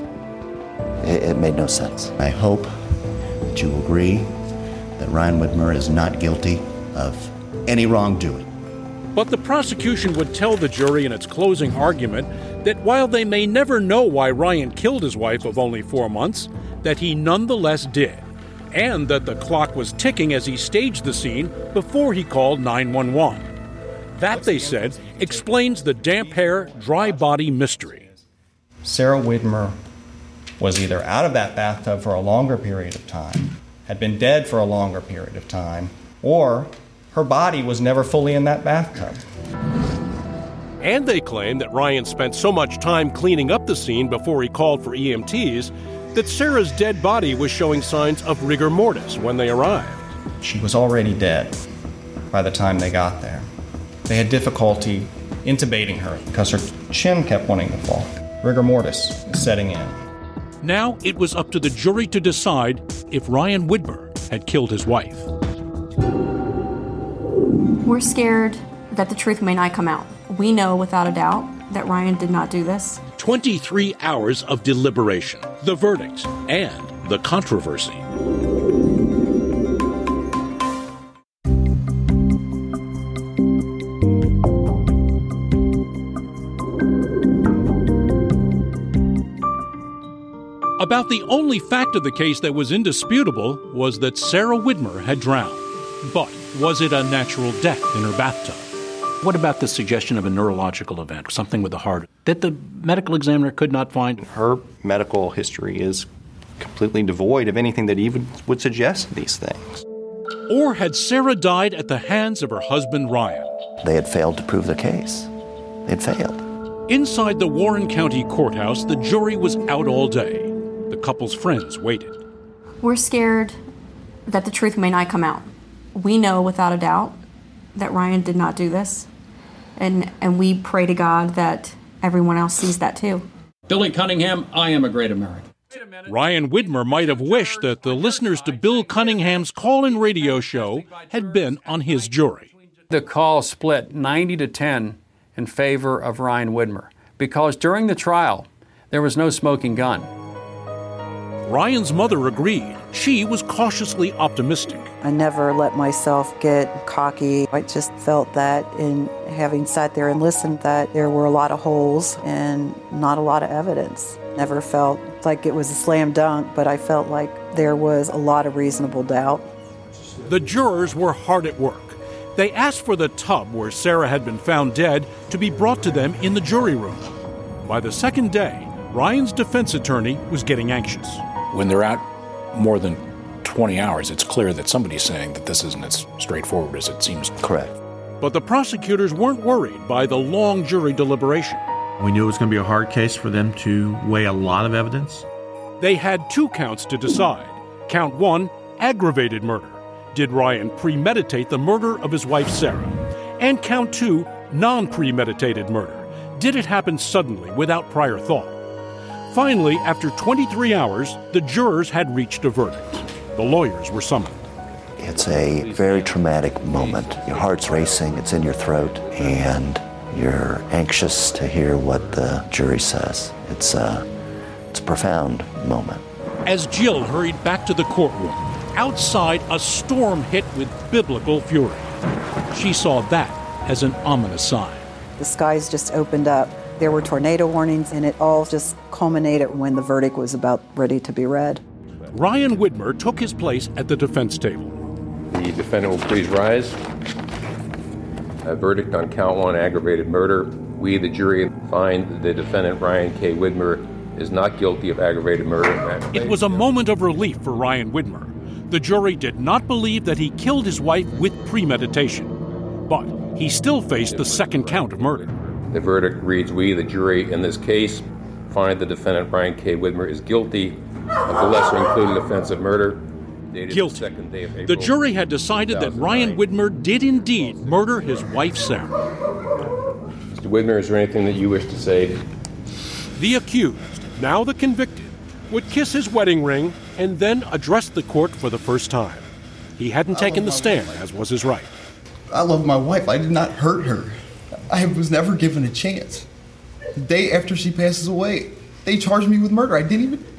S4: It made no sense.
S9: I hope that you agree that Ryan Widmer is not guilty of any wrongdoing.
S11: But the prosecution would tell the jury in its closing argument that while they may never know why Ryan killed his wife of only 4 months, that he nonetheless did, and that the clock was ticking as he staged the scene before he called 911. That, they said, explains the damp hair, dry body mystery.
S15: Sarah Widmer was either out of that bathtub for a longer period of time, had been dead for a longer period of time, or her body was never fully in that bathtub.
S11: And they claim that Ryan spent so much time cleaning up the scene before he called for EMTs that Sarah's dead body was showing signs of rigor mortis when they arrived.
S15: She was already dead by the time they got there. They had difficulty intubating her because her chin kept wanting to fall. Rigor mortis is setting in.
S11: Now it was up to the jury to decide if Ryan Widmer had killed his wife.
S10: We're scared that the truth may not come out. We know without a doubt that Ryan did not do this.
S11: 23 hours of deliberation, the verdict, and the controversy. About the only fact of the case that was indisputable was that Sarah Widmer had drowned. But was it a natural death in her bathtub?
S7: What about the suggestion of a neurological event, something with the heart, that the medical examiner could not find?
S15: Her medical history is completely devoid of anything that even would suggest these things.
S11: Or had Sarah died at the hands of her husband, Ryan?
S4: They had failed to prove their case. They'd failed.
S11: Inside the Warren County Courthouse, the jury was out all day. The couple's friends waited.
S10: We're scared that the truth may not come out. We know without a doubt that Ryan did not do this, and we pray to God that everyone else sees that too.
S13: Billy Cunningham, I Am a Great American.
S11: Ryan Widmer might have wished that the listeners to Bill Cunningham's call-in radio show had been on his jury.
S13: The call split 90-10 in favor of Ryan Widmer because during the trial, there was no smoking gun.
S11: Ryan's mother agreed. she was cautiously optimistic.
S6: I never let myself get cocky. I just felt that in having sat there and listened that there were a lot of holes and not a lot of evidence. Never felt like it was a slam dunk, but I felt like there was a lot of reasonable doubt.
S11: The jurors were hard at work. They asked for the tub where Sarah had been found dead to be brought to them in the jury room. By the second day, Ryan's defense attorney was getting anxious.
S7: When they're out more than 20 hours, it's clear that somebody's saying that this isn't as straightforward as it seems.
S4: Correct.
S11: But the prosecutors weren't worried by the long jury deliberation.
S1: We knew it was going to be a hard case for them to weigh a lot of evidence.
S11: They had 2 counts to decide. Count 1, aggravated murder. Did Ryan premeditate the murder of his wife, Sarah? And count 2, non-premeditated murder. Did it happen suddenly, without prior thought? Finally, after 23 hours, the jurors had reached a verdict. The lawyers were summoned.
S4: It's a very traumatic moment. Your heart's racing, it's in your throat, and you're anxious to hear what the jury says. It's a profound moment.
S11: As Jill hurried back to the courtroom, outside a storm hit with biblical fury. She saw that as an ominous sign.
S6: The skies just opened up. There were tornado warnings, and it all just culminated when the verdict was about ready to be read.
S11: Ryan Widmer took his place at the defense table.
S8: The defendant will please rise. A verdict on count 1, aggravated murder. We, the jury, find the defendant, Ryan K. Widmer, is not guilty of aggravated murder.
S11: It was a moment of relief for Ryan Widmer. The jury did not believe that he killed his wife with premeditation, but he still faced the second count of murder.
S8: The verdict reads, we, the jury, in this case, find the defendant, Ryan K. Widmer, is guilty of the lesser included offense of murder.
S11: Guilty. The jury had decided that Ryan Widmer did indeed murder his wife, Sarah.
S8: Mr. Widmer, is there anything that you wish to say?
S11: The accused, now the convicted, would kiss his wedding ring and then address the court for the first time. He hadn't taken the stand, as was his right.
S14: I love my wife. I did not hurt her. I was never given a chance. The day after she passes away, they charged me with murder. I didn't even...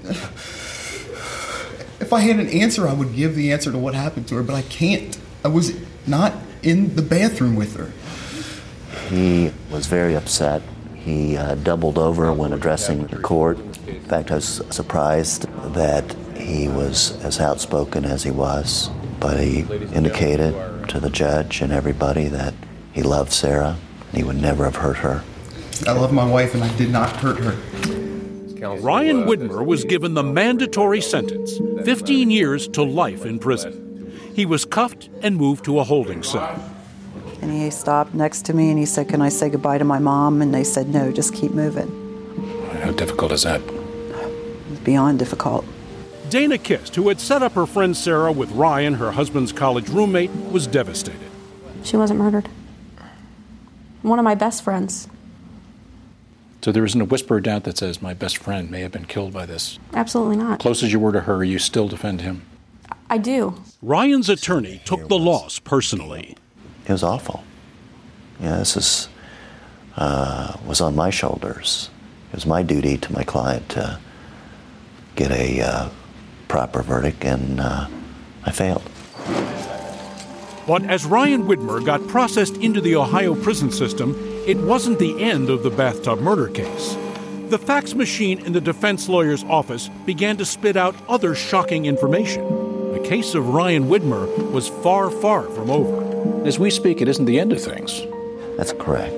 S14: If I had an answer, I would give the answer to what happened to her, but I can't. I was not in the bathroom with her.
S4: He was very upset. He doubled over when addressing the court. In fact, I was surprised that he was as outspoken as he was, but he indicated to the judge and everybody that he loved Sarah. He would never have hurt her.
S14: I love my wife, and I did not hurt her.
S11: Ryan Widmer was given the mandatory sentence, 15 years to life in prison. He was cuffed and moved to a holding cell.
S6: And he stopped next to me and he said, "Can I say goodbye to my mom?" And they said, "No, just keep moving."
S7: How difficult is that?
S6: It's beyond difficult.
S11: Dana Kist, who had set up her friend Sarah with Ryan, her husband's college roommate, was devastated.
S10: She wasn't murdered. One of my best friends.
S7: So there isn't a whisper of doubt that says my best friend may have been killed by this?
S10: Absolutely not.
S7: Close as you were to her, you still defend him?
S10: I do.
S11: Ryan's attorney took the loss personally.
S4: It was awful. This was on my shoulders. It was my duty to my client to get a proper verdict, and I failed.
S11: But as Ryan Widmer got processed into the Ohio prison system, it wasn't the end of the bathtub murder case. The fax machine in the defense lawyer's office began to spit out other shocking information. The case of Ryan Widmer was far, far from over.
S7: As we speak, it isn't the end of things.
S4: That's correct.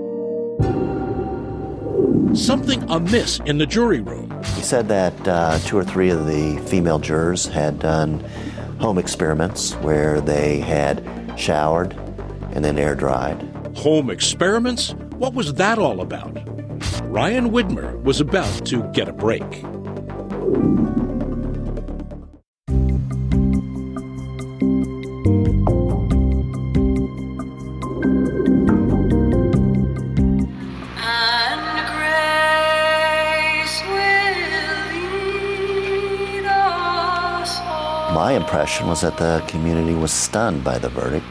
S11: Something amiss in the jury room.
S4: He said that 2 or 3 of the female jurors had done home experiments where they had showered and then air dried.
S11: Home experiments? What was that all about? Ryan Widmer was about to get a break.
S4: My impression was that the community was stunned by the verdict.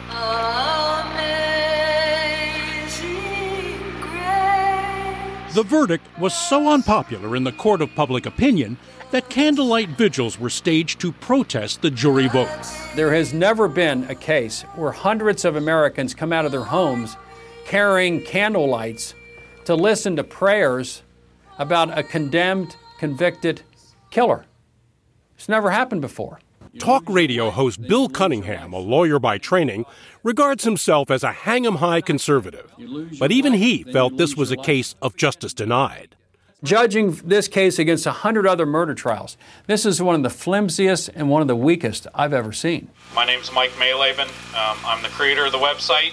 S11: The verdict was so unpopular in the court of public opinion that candlelight vigils were staged to protest the jury vote.
S13: There has never been a case where hundreds of Americans come out of their homes carrying candle lights to listen to prayers about a condemned, convicted killer. It's never happened before.
S11: Talk radio host Bill Cunningham, a lawyer by training, regards himself as a hang-em-high conservative. But even he felt this was a case of justice denied.
S13: Judging this case against 100 other murder trials, this is one of the flimsiest and one of the weakest I've ever seen.
S16: My name's Mike Mayleben. I'm the creator of the website.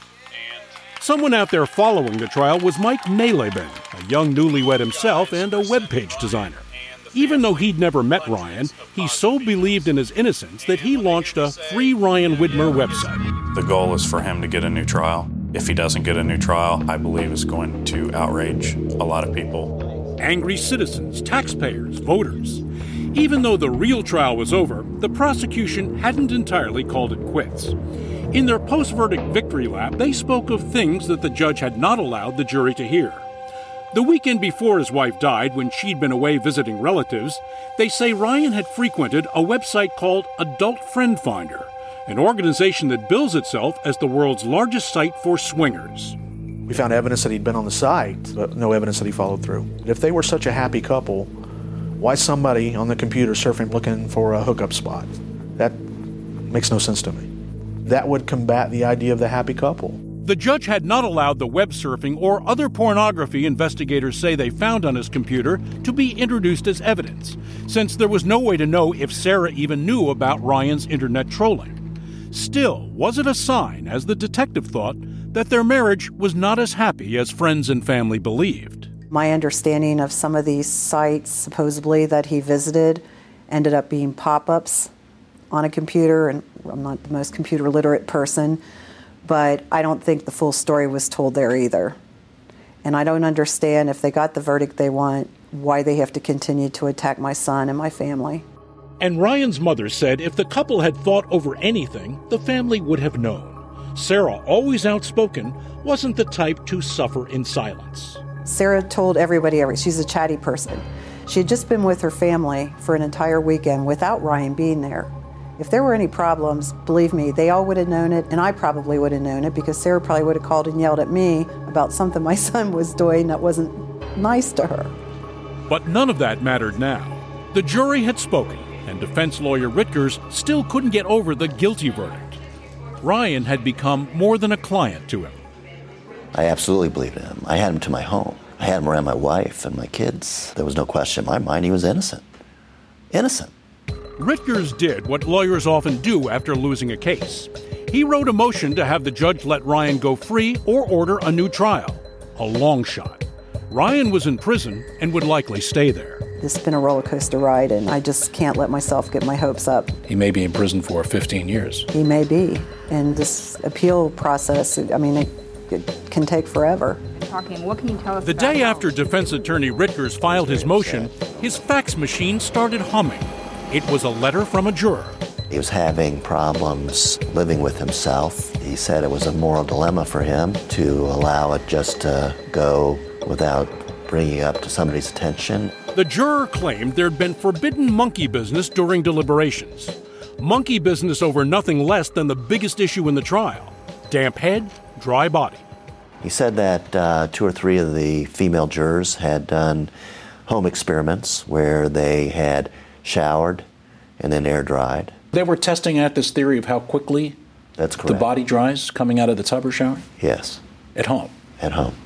S11: Someone out there following the trial was Mike Mayleben, a young newlywed himself and a webpage designer. Even though he'd never met Ryan, he so believed in his innocence that he launched a Free Ryan Widmer website.
S16: The goal is for him to get a new trial. If he doesn't get a new trial, I believe is going to outrage a lot of people.
S11: Angry citizens, taxpayers, voters. Even though the real trial was over, the prosecution hadn't entirely called it quits. In their post-verdict victory lap, they spoke of things that the judge had not allowed the jury to hear. The weekend before his wife died, when she'd been away visiting relatives, they say Ryan had frequented a website called Adult Friend Finder, an organization that bills itself as the world's largest site for swingers.
S18: We found evidence that he'd been on the site, but no evidence that he followed through. If they were such a happy couple, why somebody on the computer surfing looking for a hookup spot? That makes no sense to me. That would combat the idea of the happy couple.
S11: The judge had not allowed the web surfing or other pornography investigators say they found on his computer to be introduced as evidence, since there was no way to know if Sarah even knew about Ryan's internet trolling. Still, was it a sign, as the detective thought, that their marriage was not as happy as friends and family believed?
S6: My understanding of some of these sites, supposedly, that he visited, ended up being pop-ups on a computer, and I'm not the most computer literate person, but I don't think the full story was told there either. And I don't understand, if they got the verdict they want, why they have to continue to attack my son and my family.
S11: And Ryan's mother said if the couple had fought over anything, the family would have known. Sarah, always outspoken, wasn't the type to suffer in silence.
S6: Sarah told everybody, she's a chatty person. She had just been with her family for an entire weekend without Ryan being there. If there were any problems, believe me, they all would have known it, and I probably would have known it, because Sarah probably would have called and yelled at me about something my son was doing that wasn't nice to her.
S11: But none of that mattered now. The jury had spoken, and defense lawyer Ritkers still couldn't get over the guilty verdict. Ryan had become more than a client to him.
S4: I absolutely believed in him. I had him to my home. I had him around my wife and my kids. There was no question in my mind he was innocent. Innocent.
S11: Ritkers did what lawyers often do after losing a case. He wrote a motion to have the judge let Ryan go free or order a new trial. A long shot. Ryan was in prison and would likely stay there.
S6: This has been a roller coaster ride, and I just can't let myself get my hopes up.
S7: He may be in prison for 15 years.
S6: He may be. And this appeal process, I mean, it can take forever.
S19: What can you tell us
S11: the day after defense attorney Ritkers filed his motion, his fax machine started humming. It was a letter from a juror.
S4: He was having problems living with himself. He said it was a moral dilemma for him to allow it just to go without bringing it up to somebody's attention.
S11: The juror claimed there'd been forbidden monkey business during deliberations. Monkey business over nothing less than the biggest issue in the trial: damp head, dry body.
S4: He said that 2 or 3 of the female jurors had done home experiments where they had showered and then air dried.
S7: They were testing out this theory of how quickly
S4: That's correct.
S7: The body dries coming out of the tub or shower?
S4: Yes.
S7: At home?
S4: At home.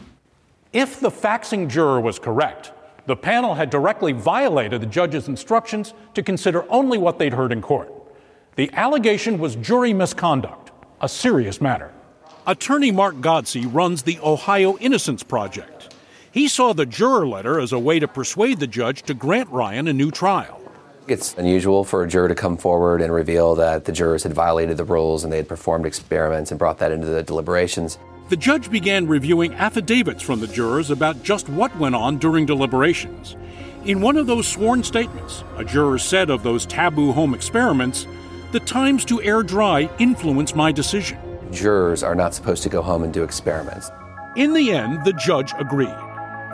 S11: If the faxing juror was correct, the panel had directly violated the judge's instructions to consider only what they'd heard in court. The allegation was jury misconduct, a serious matter. Attorney Mark Godsey runs the Ohio Innocence Project. He saw the juror letter as a way to persuade the judge to grant Ryan a new trial.
S20: It's unusual for a juror to come forward and reveal that the jurors had violated the rules and they had performed experiments and brought that into the deliberations.
S11: The judge began reviewing affidavits from the jurors about just what went on during deliberations. In one of those sworn statements, a juror said of those taboo home experiments, "The times to air dry influenced my decision."
S20: Jurors are not supposed to go home and do experiments.
S11: In the end, the judge agreed.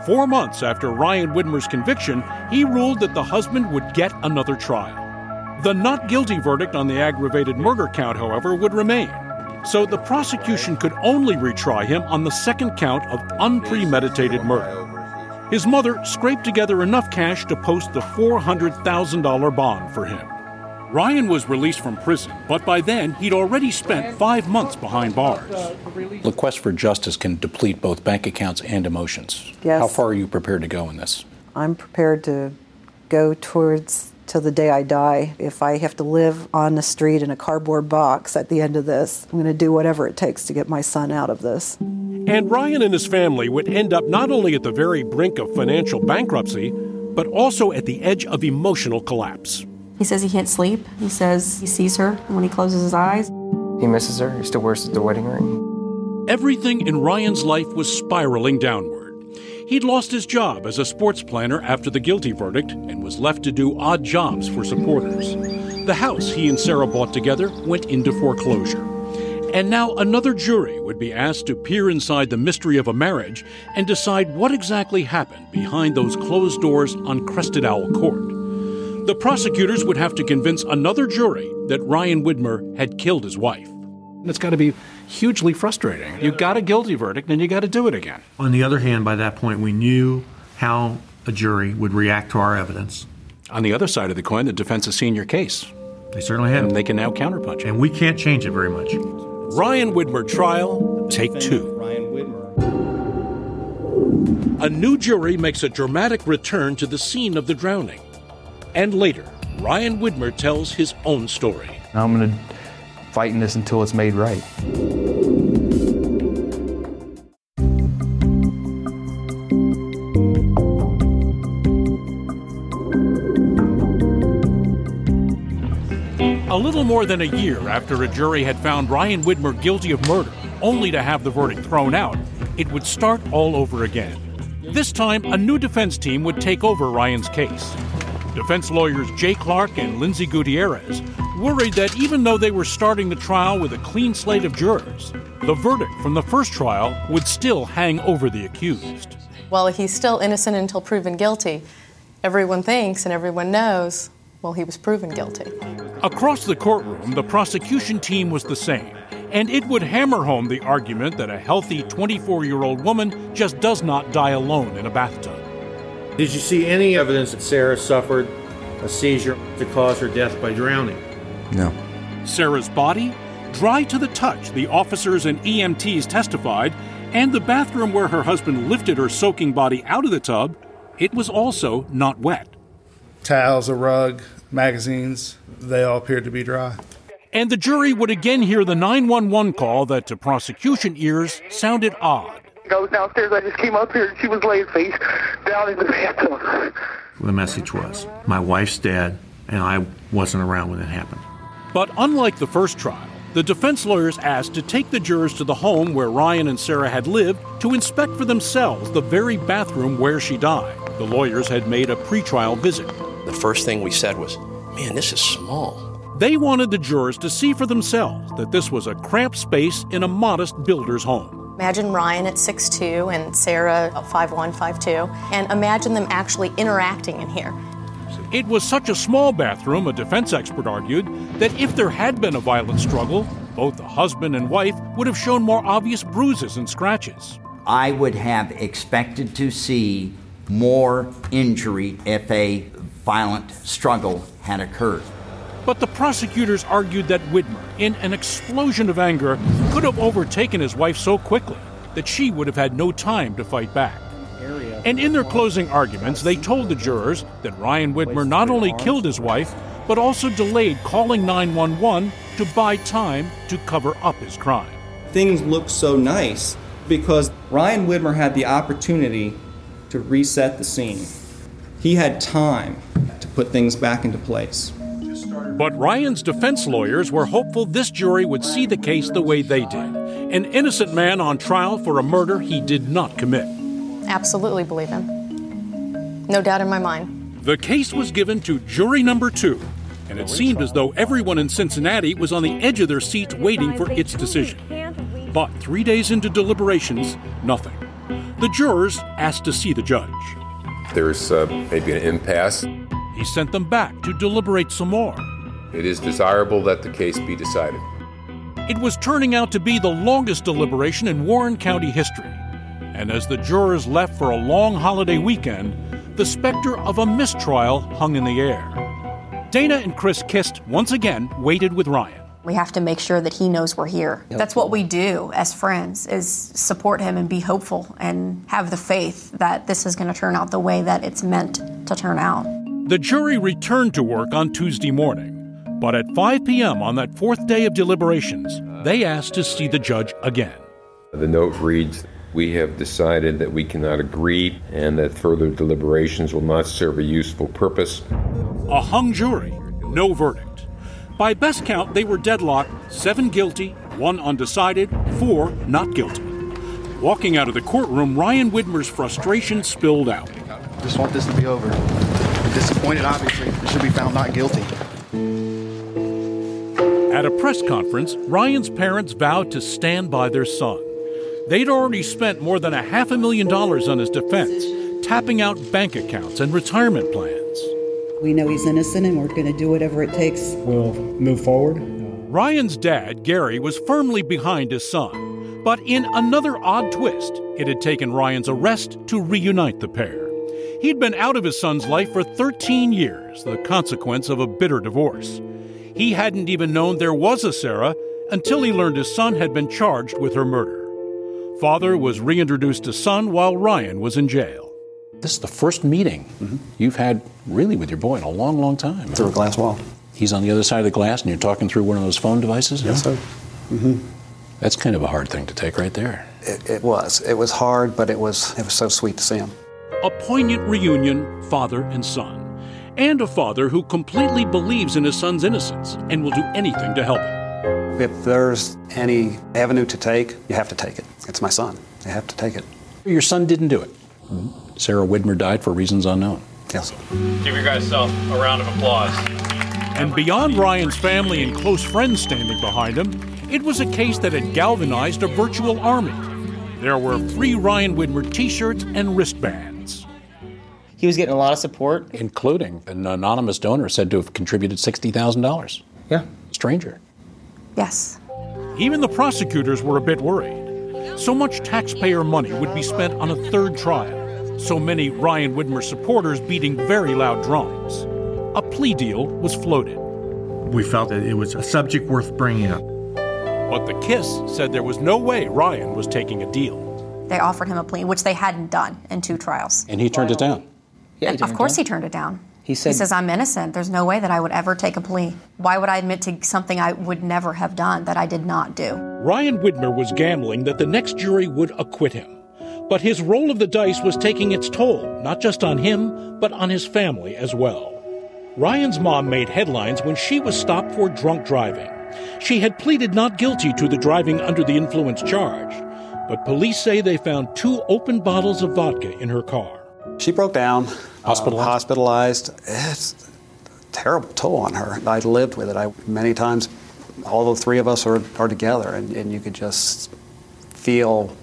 S11: 4 months after Ryan Widmer's conviction, he ruled that the husband would get another trial. The not guilty verdict on the aggravated murder count, however, would remain. So the prosecution could only retry him on the second count of unpremeditated murder. His mother scraped together enough cash to post the $400,000 bond for him. Ryan was released from prison, but by then he'd already spent 5 months behind bars.
S7: The quest for justice can deplete both bank accounts and emotions.
S6: Yes.
S7: How far are you prepared to go in this?
S6: I'm prepared to go towards till the day I die. If I have to live on the street in a cardboard box at the end of this, I'm going to do whatever it takes to get my son out of this.
S11: And Ryan and his family would end up not only at the very brink of financial bankruptcy, but also at the edge of emotional collapse.
S10: He says he can't sleep. He says he sees her when he closes his eyes.
S12: He misses her. He still wears the wedding ring.
S11: Everything in Ryan's life was spiraling downward. He'd lost his job as a sports planner after the guilty verdict and was left to do odd jobs for supporters. The house he and Sarah bought together went into foreclosure. And now another jury would be asked to peer inside the mystery of a marriage and decide what exactly happened behind those closed doors on Crested Owl Court. The prosecutors would have to convince another jury that Ryan Widmer had killed his wife.
S7: It's got to be hugely frustrating. You got a guilty verdict, and you got to do it again.
S1: On the other hand, by that point, we knew how a jury would react to our evidence.
S7: On the other side of the coin, the defense has seen your case.
S1: They certainly have.
S7: And they can now counterpunch it.
S1: And we can't change it very much.
S11: Ryan Widmer trial, take 2. A new jury makes a dramatic return to the scene of the drowning. And later, Ryan Widmer tells his own story.
S12: I'm going to fight in this until it's made right.
S11: A little more than a year after a jury had found Ryan Widmer guilty of murder, only to have the verdict thrown out, it would start all over again. This time, a new defense team would take over Ryan's case. Defense lawyers Jay Clark and Lindsay Gutierrez worried that even though they were starting the trial with a clean slate of jurors, the verdict from the first trial would still hang over the accused.
S19: Well, he's still innocent until proven guilty. Everyone thinks and everyone knows, well, he was proven guilty.
S11: Across the courtroom, the prosecution team was the same, and it would hammer home the argument that a healthy 24-year-old woman just does not die alone in a bathtub.
S1: Did you see any evidence that Sarah suffered a seizure to cause her death by drowning?
S12: No.
S11: Sarah's body, dry to the touch, the officers and EMTs testified, and the bathroom where her husband lifted her soaking body out of the tub, it was also not wet.
S21: Towels, a rug, magazines, they all appeared to be dry.
S11: And the jury would again hear the 911 call that to prosecution ears sounded odd.
S2: I was downstairs, I just came up here and she was laying face down in the bathtub.
S1: The message was, my wife's dead and I wasn't around when it happened.
S11: But unlike the first trial, the defense lawyers asked to take the jurors to the home where Ryan and Sarah had lived to inspect for themselves the very bathroom where she died. The lawyers had made a pretrial visit.
S22: The first thing we said was, man, this is small.
S11: They wanted the jurors to see for themselves that this was a cramped space in a modest builder's home.
S19: Imagine Ryan at 6'2" and Sarah at 5'1", 5'2", and imagine them actually interacting in here.
S11: It was such a small bathroom, a defense expert argued, that if there had been a violent struggle, both the husband and wife would have shown more obvious bruises and scratches.
S23: I would have expected to see more injury if a violent struggle had occurred.
S11: But the prosecutors argued that Widmer, in an explosion of anger, could have overtaken his wife so quickly that she would have had no time to fight back. And in their closing arguments, they told the jurors that Ryan Widmer not only killed his wife, but also delayed calling 911 to buy time to cover up his crime.
S25: Things looked so nice because Ryan Widmer had the opportunity to reset the scene. He had time to put things back into place.
S11: But Ryan's defense lawyers were hopeful this jury would see the case the way they did. An innocent man on trial for a murder he did not commit.
S19: Absolutely believe him. No doubt in my mind.
S11: The case was given to jury number 2, and it seemed as though everyone in Cincinnati was on the edge of their seats waiting for its decision. But 3 days into deliberations, nothing. The jurors asked to see the judge.
S8: There's maybe an impasse.
S11: He sent them back to deliberate some more.
S8: It is desirable that the case be decided.
S11: It was turning out to be the longest deliberation in Warren County history. And as the jurors left for a long holiday weekend, the specter of a mistrial hung in the air. Dana and Chris Kist once again waited with Ryan.
S10: We have to make sure that he knows we're here. That's what we do as friends, is support him and be hopeful and have the faith that this is going to turn out the way that it's meant to turn out.
S11: The jury returned to work on Tuesday morning, but at 5 p.m. on that fourth day of deliberations, they asked to see the judge again.
S8: The note reads, "We have decided that we cannot agree and that further deliberations will not serve a useful purpose."
S11: A hung jury, no verdict. By best count, they were deadlocked, 7 guilty, 1 undecided, 4 not guilty. Walking out of the courtroom, Ryan Widmer's frustration spilled out.
S14: I just want this to be over. I'm disappointed, obviously. They should be found not guilty.
S11: At a press conference, Ryan's parents vowed to stand by their son. They'd already spent more than $500,000 on his defense, tapping out bank accounts and retirement plans.
S6: We know he's innocent and we're going to do whatever it takes.
S7: We'll move forward.
S11: Ryan's dad, Gary, was firmly behind his son. But in another odd twist, it had taken Ryan's arrest to reunite the pair. He'd been out of his son's life for 13 years, the consequence of a bitter divorce. He hadn't even known there was a Sarah until he learned his son had been charged with her murder. Father was reintroduced to son while Ryan was in jail.
S7: This is the first meeting you've had really with your boy in a long, long time.
S3: Through a glass wall.
S7: He's on the other side of the glass and you're talking through one of those phone devices?
S3: Yes, sir.
S7: That's kind of a hard thing to take right there.
S3: It was. It was hard, but it was so sweet to see him.
S11: A poignant reunion, father and son. And a father who completely believes in his son's innocence and will do anything to help him.
S3: If there's any avenue to take, you have to take it. It's my son. You have to take it.
S7: Your son didn't do it. Sarah Widmer died for reasons unknown.
S3: Yes.
S5: Give your guys a round of applause.
S11: And beyond Ryan's family and close friends standing behind him, it was a case that had galvanized a virtual army. There were free Ryan Widmer t-shirts and wristbands.
S12: He was getting a lot of support.
S7: Including an anonymous donor said to have contributed $60,000.
S12: Yeah.
S7: Stranger.
S10: Yes.
S11: Even the prosecutors were a bit worried. So much taxpayer money would be spent on a third trial. So many Ryan Widmer supporters beating very loud drums. A plea deal was floated.
S1: We felt that it was a subject worth bringing up.
S11: But the KISS said there was no way Ryan was taking a deal.
S10: They offered him a plea, which they hadn't done in 2 trials.
S7: And he turned it down.
S12: Yeah,
S10: Of course he turned it down.
S12: He
S10: says, I'm innocent. There's no way that I would ever take a plea. Why would I admit to something I would never have done that I did not do?
S11: Ryan Widmer was gambling that the next jury would acquit him. But his roll of the dice was taking its toll, not just on him, but on his family as well. Ryan's mom made headlines when she was stopped for drunk driving. She had pleaded not guilty to the driving under the influence charge, but police say they found 2 open bottles of vodka in her car.
S3: She broke down.
S7: Hospitalized?
S3: It's a terrible toll on her. I lived with it. Many times, all the 3 of us are together, and you could just feel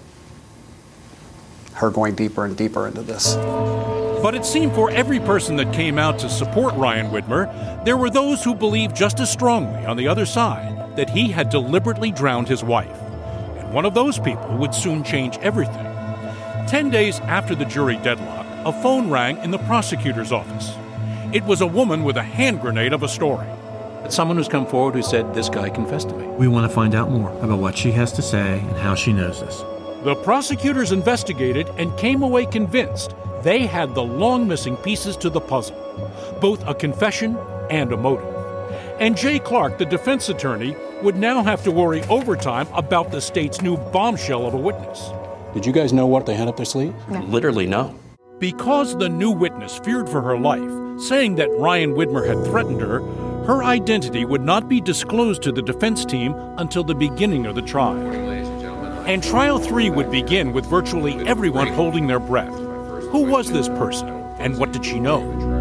S3: her going deeper and deeper into this.
S11: But it seemed for every person that came out to support Ryan Widmer, there were those who believed just as strongly on the other side that he had deliberately drowned his wife. And one of those people would soon change everything. 10 days after the jury deadlock, a phone rang in the prosecutor's office. It was a woman with a hand grenade of a story.
S7: It's someone who's come forward who said, this guy confessed to me.
S1: We want to find out more about what she has to say and how she knows this.
S11: The prosecutors investigated and came away convinced they had the long missing pieces to the puzzle, both a confession and a motive. And Jay Clark, the defense attorney, would now have to worry overtime about the state's new bombshell of a witness.
S7: Did you guys know what they had up their sleeve?
S10: No.
S5: Literally, no.
S11: Because the new witness feared for her life, saying that Ryan Widmer had threatened her, her identity would not be disclosed to the defense team until the beginning of the trial. And Trial 3 would begin with virtually everyone holding their breath. Who was this person, and what did she know?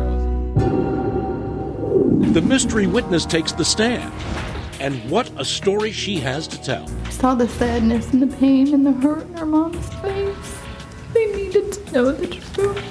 S11: The mystery witness takes the stand, and what a story she has to tell.
S9: I saw the sadness and the pain and the hurt in her mom's face. They know the truth.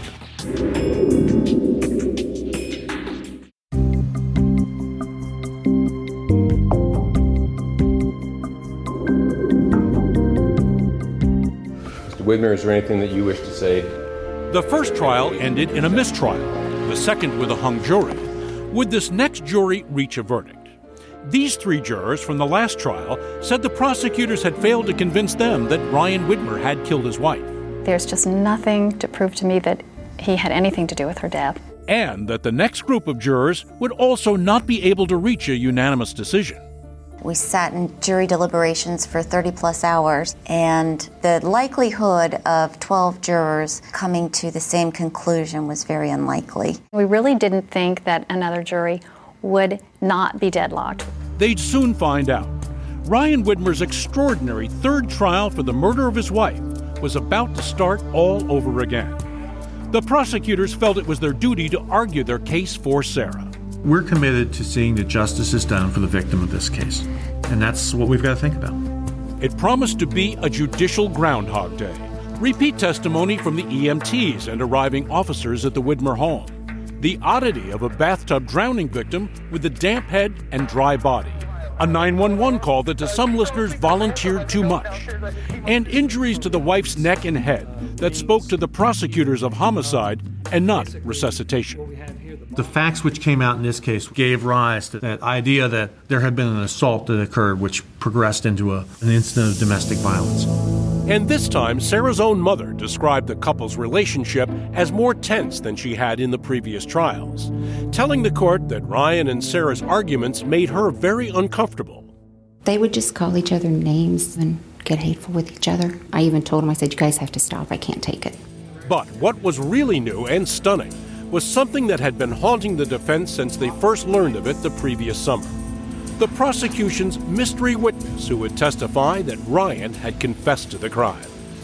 S8: Mr. Widmer, is there anything that you wish to say?
S11: The first trial ended in a mistrial, the second with a hung jury. Would this next jury reach a verdict? These 3 jurors from the last trial said the prosecutors had failed to convince them that Ryan Widmer had killed his wife.
S13: There's just nothing to prove to me that he had anything to do with her death.
S11: And that the next group of jurors would also not be able to reach a unanimous decision.
S15: We sat in jury deliberations for 30-plus hours, and the likelihood of 12 jurors coming to the same conclusion was very unlikely.
S13: We really didn't think that another jury would not be deadlocked.
S11: They'd soon find out. Ryan Widmer's extraordinary third trial for the murder of his wife was about to start all over again. The prosecutors felt it was their duty to argue their case for Sarah.
S1: We're committed to seeing that justice is done for the victim of this case, and that's what we've got to think about.
S11: It promised to be a judicial Groundhog Day. Repeat testimony from the EMTs and arriving officers at the Widmer home. The oddity of a bathtub drowning victim with a damp head and dry body. A 911 call that to some listeners volunteered too much. And injuries to the wife's neck and head that spoke to the prosecutors of homicide and not resuscitation.
S1: The facts which came out in this case gave rise to that idea that there had been an assault that occurred which progressed into an incident of domestic violence.
S11: And this time, Sarah's own mother described the couple's relationship as more tense than she had in the previous trials, telling the court that Ryan and Sarah's arguments made her very uncomfortable.
S17: They would just call each other names and get hateful with each other. I even told them, I said, you guys have to stop. I can't take it.
S11: But what was really new and stunning was something that had been haunting the defense since they first learned of it the previous summer. The prosecution's mystery witness who would testify that Ryan had confessed to the crime.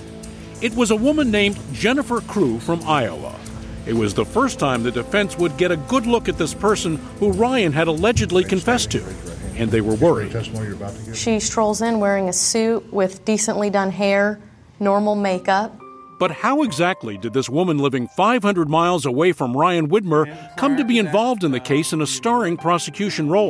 S11: It was a woman named Jennifer Crew from Iowa. It was the first time the defense would get a good look at this person who Ryan had allegedly confessed to, and they were worried.
S19: She strolls in wearing a suit with decently done hair, normal makeup.
S11: But how exactly did this woman living 500 miles away from Ryan Widmer come to be involved in the case in a starring prosecution role?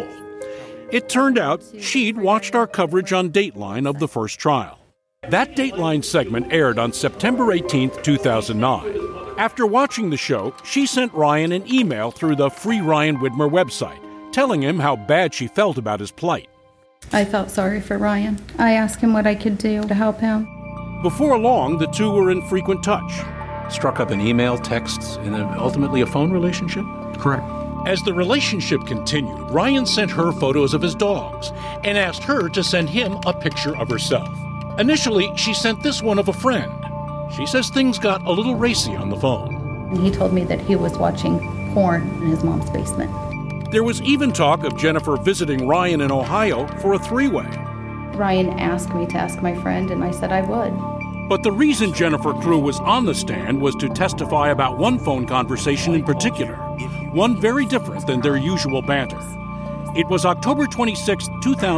S11: It turned out she'd watched our coverage on Dateline of the first trial. That Dateline segment aired on September 18, 2009. After watching the show, she sent Ryan an email through the Free Ryan Widmer website, telling him how bad she felt about his plight.
S24: I felt sorry for Ryan. I asked him what I could do to help him.
S11: Before long, the two were in frequent touch.
S7: Struck up an email, texts, and then ultimately a phone relationship?
S1: Correct.
S11: As the relationship continued, Ryan sent her photos of his dogs and asked her to send him a picture of herself. Initially, she sent this one of a friend. She says things got a little racy on the phone.
S24: And he told me that he was watching porn in his mom's basement.
S11: There was even talk of Jennifer visiting Ryan in Ohio for a three-way.
S24: Ryan asked me to ask my friend, and I said I would.
S11: But the reason Jennifer Crew was on the stand was to testify about one phone conversation in particular, one very different than their usual banter. It was October 26,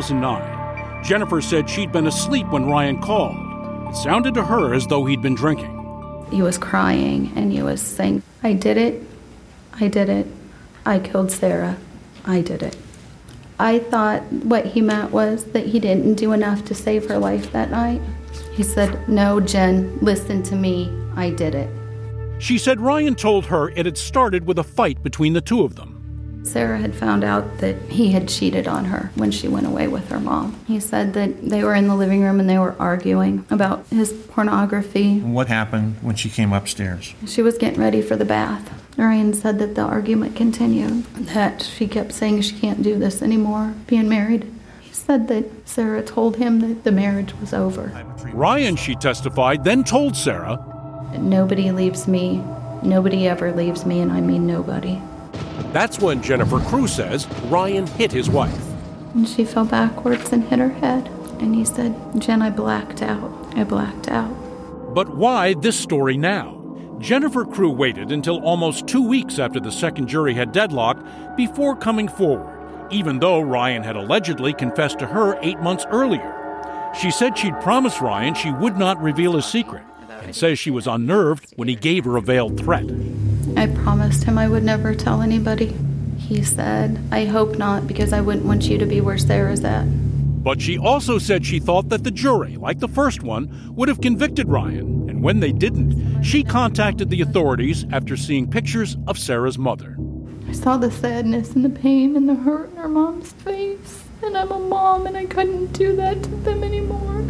S11: 2009. Jennifer said she'd been asleep when Ryan called. It sounded to her as though he'd been drinking.
S24: He was crying, and he was saying, I did it. I did it. I killed Sarah. I did it. I thought what he meant was that he didn't do enough to save her life that night. He said, no, Jen, listen to me. I did it.
S11: She said Ryan told her it had started with a fight between the two of them.
S24: Sarah had found out that he had cheated on her when she went away with her mom. He said that they were in the living room and they were arguing about his pornography.
S1: What happened when she came upstairs?
S24: She was getting ready for the bath. Ryan said that the argument continued, that she kept saying she can't do this anymore, being married. He said that Sarah told him that the marriage was over.
S11: Ryan, she testified, then told Sarah,
S24: nobody leaves me. Nobody ever leaves me, and I mean nobody.
S11: That's when Jennifer Crew says Ryan hit his wife.
S24: And she fell backwards and hit her head. And he said, Jen, I blacked out. I blacked out.
S11: But why this story now? Jennifer Crew waited until almost 2 weeks after the second jury had deadlocked before coming forward, even though Ryan had allegedly confessed to her 8 months earlier. She said she'd promised Ryan she would not reveal his secret, and says she was unnerved when he gave her a veiled threat.
S24: I promised him I would never tell anybody. He said, I hope not, because I wouldn't want you to be where Sarah's at.
S11: But she also said she thought that the jury, like the first one, would have convicted Ryan. And when they didn't, she contacted the authorities after seeing pictures of Sarah's mother.
S24: I saw the sadness and the pain and the hurt in her mom's face. And I'm a mom and I couldn't do that to them anymore.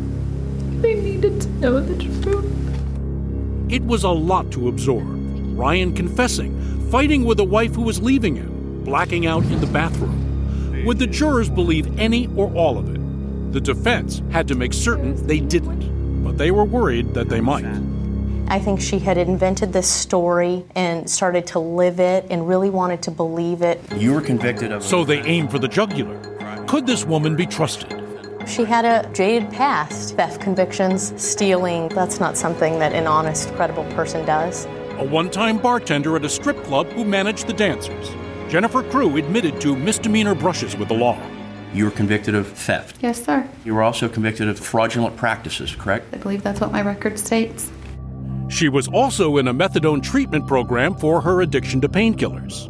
S24: They needed to know the truth.
S11: It was a lot to absorb. Ryan confessing, fighting with a wife who was leaving him, blacking out in the bathroom. Would the jurors believe any or all of it? The defense had to make certain they didn't, but they were worried that they might.
S19: I think she had invented this story and started to live it and really wanted to believe it.
S22: You were convicted of...
S11: So they aimed for the jugular. Could this woman be trusted?
S19: She had a jaded past. Theft convictions, stealing, that's not something that an honest, credible person does.
S11: A one-time bartender at a strip club who managed the dancers. Jennifer Crew admitted to misdemeanor brushes with the law.
S22: You were convicted of theft.
S24: Yes, sir.
S22: You were also convicted of fraudulent practices, correct?
S24: I believe that's what my record states.
S11: She was also in a methadone treatment program for her addiction to painkillers.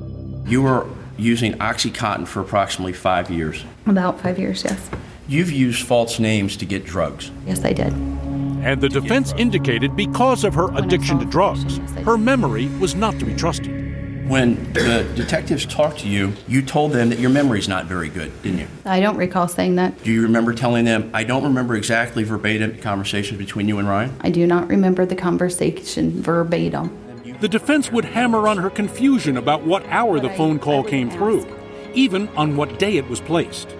S22: You were using OxyContin for approximately 5 years.
S24: About 5 years, yes.
S22: You've used false names to get drugs.
S24: Yes, I did.
S11: And the defense indicated because of her addiction to drugs, her memory was not to be trusted.
S22: When the detectives talked to you, you told them that your memory's not very good, didn't you?
S24: I don't recall saying that.
S22: Do you remember telling them, I don't remember exactly verbatim conversations between you and Ryan?
S24: I do not remember the conversation verbatim.
S11: The defense would hammer on her confusion about what hour the phone call came through, even on what day it was placed.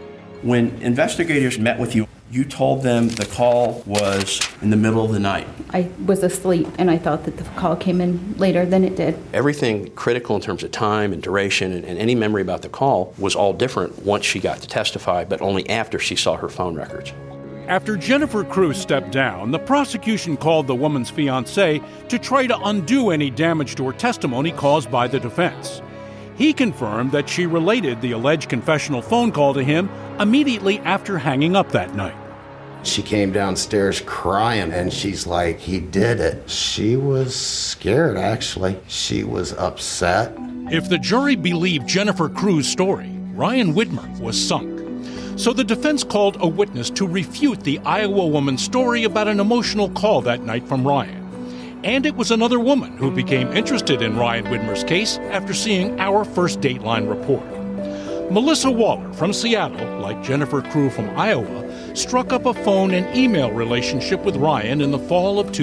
S22: When investigators met with you, you told them the call was in the middle of the night.
S24: I was asleep, and I thought that the call came in later than it did.
S22: Everything critical in terms of time and duration and any memory about the call was all different once she got to testify, but only after she saw her phone records.
S11: After Jennifer Crew stepped down, the prosecution called the woman's fiancé to try to undo any damage to her testimony caused by the defense. He confirmed that she related the alleged confessional phone call to him immediately after hanging up that night.
S4: She came downstairs crying, and she's like, he did it. She was scared, actually. She was upset.
S11: If the jury believed Jennifer Crew's story, Ryan Widmer was sunk. So the defense called a witness to refute the Iowa woman's story about an emotional call that night from Ryan. And it was another woman who became interested in Ryan Widmer's case after seeing our first Dateline report. Melissa Waller from Seattle, like Jennifer Crew from Iowa, struck up a phone and email relationship with Ryan in the fall of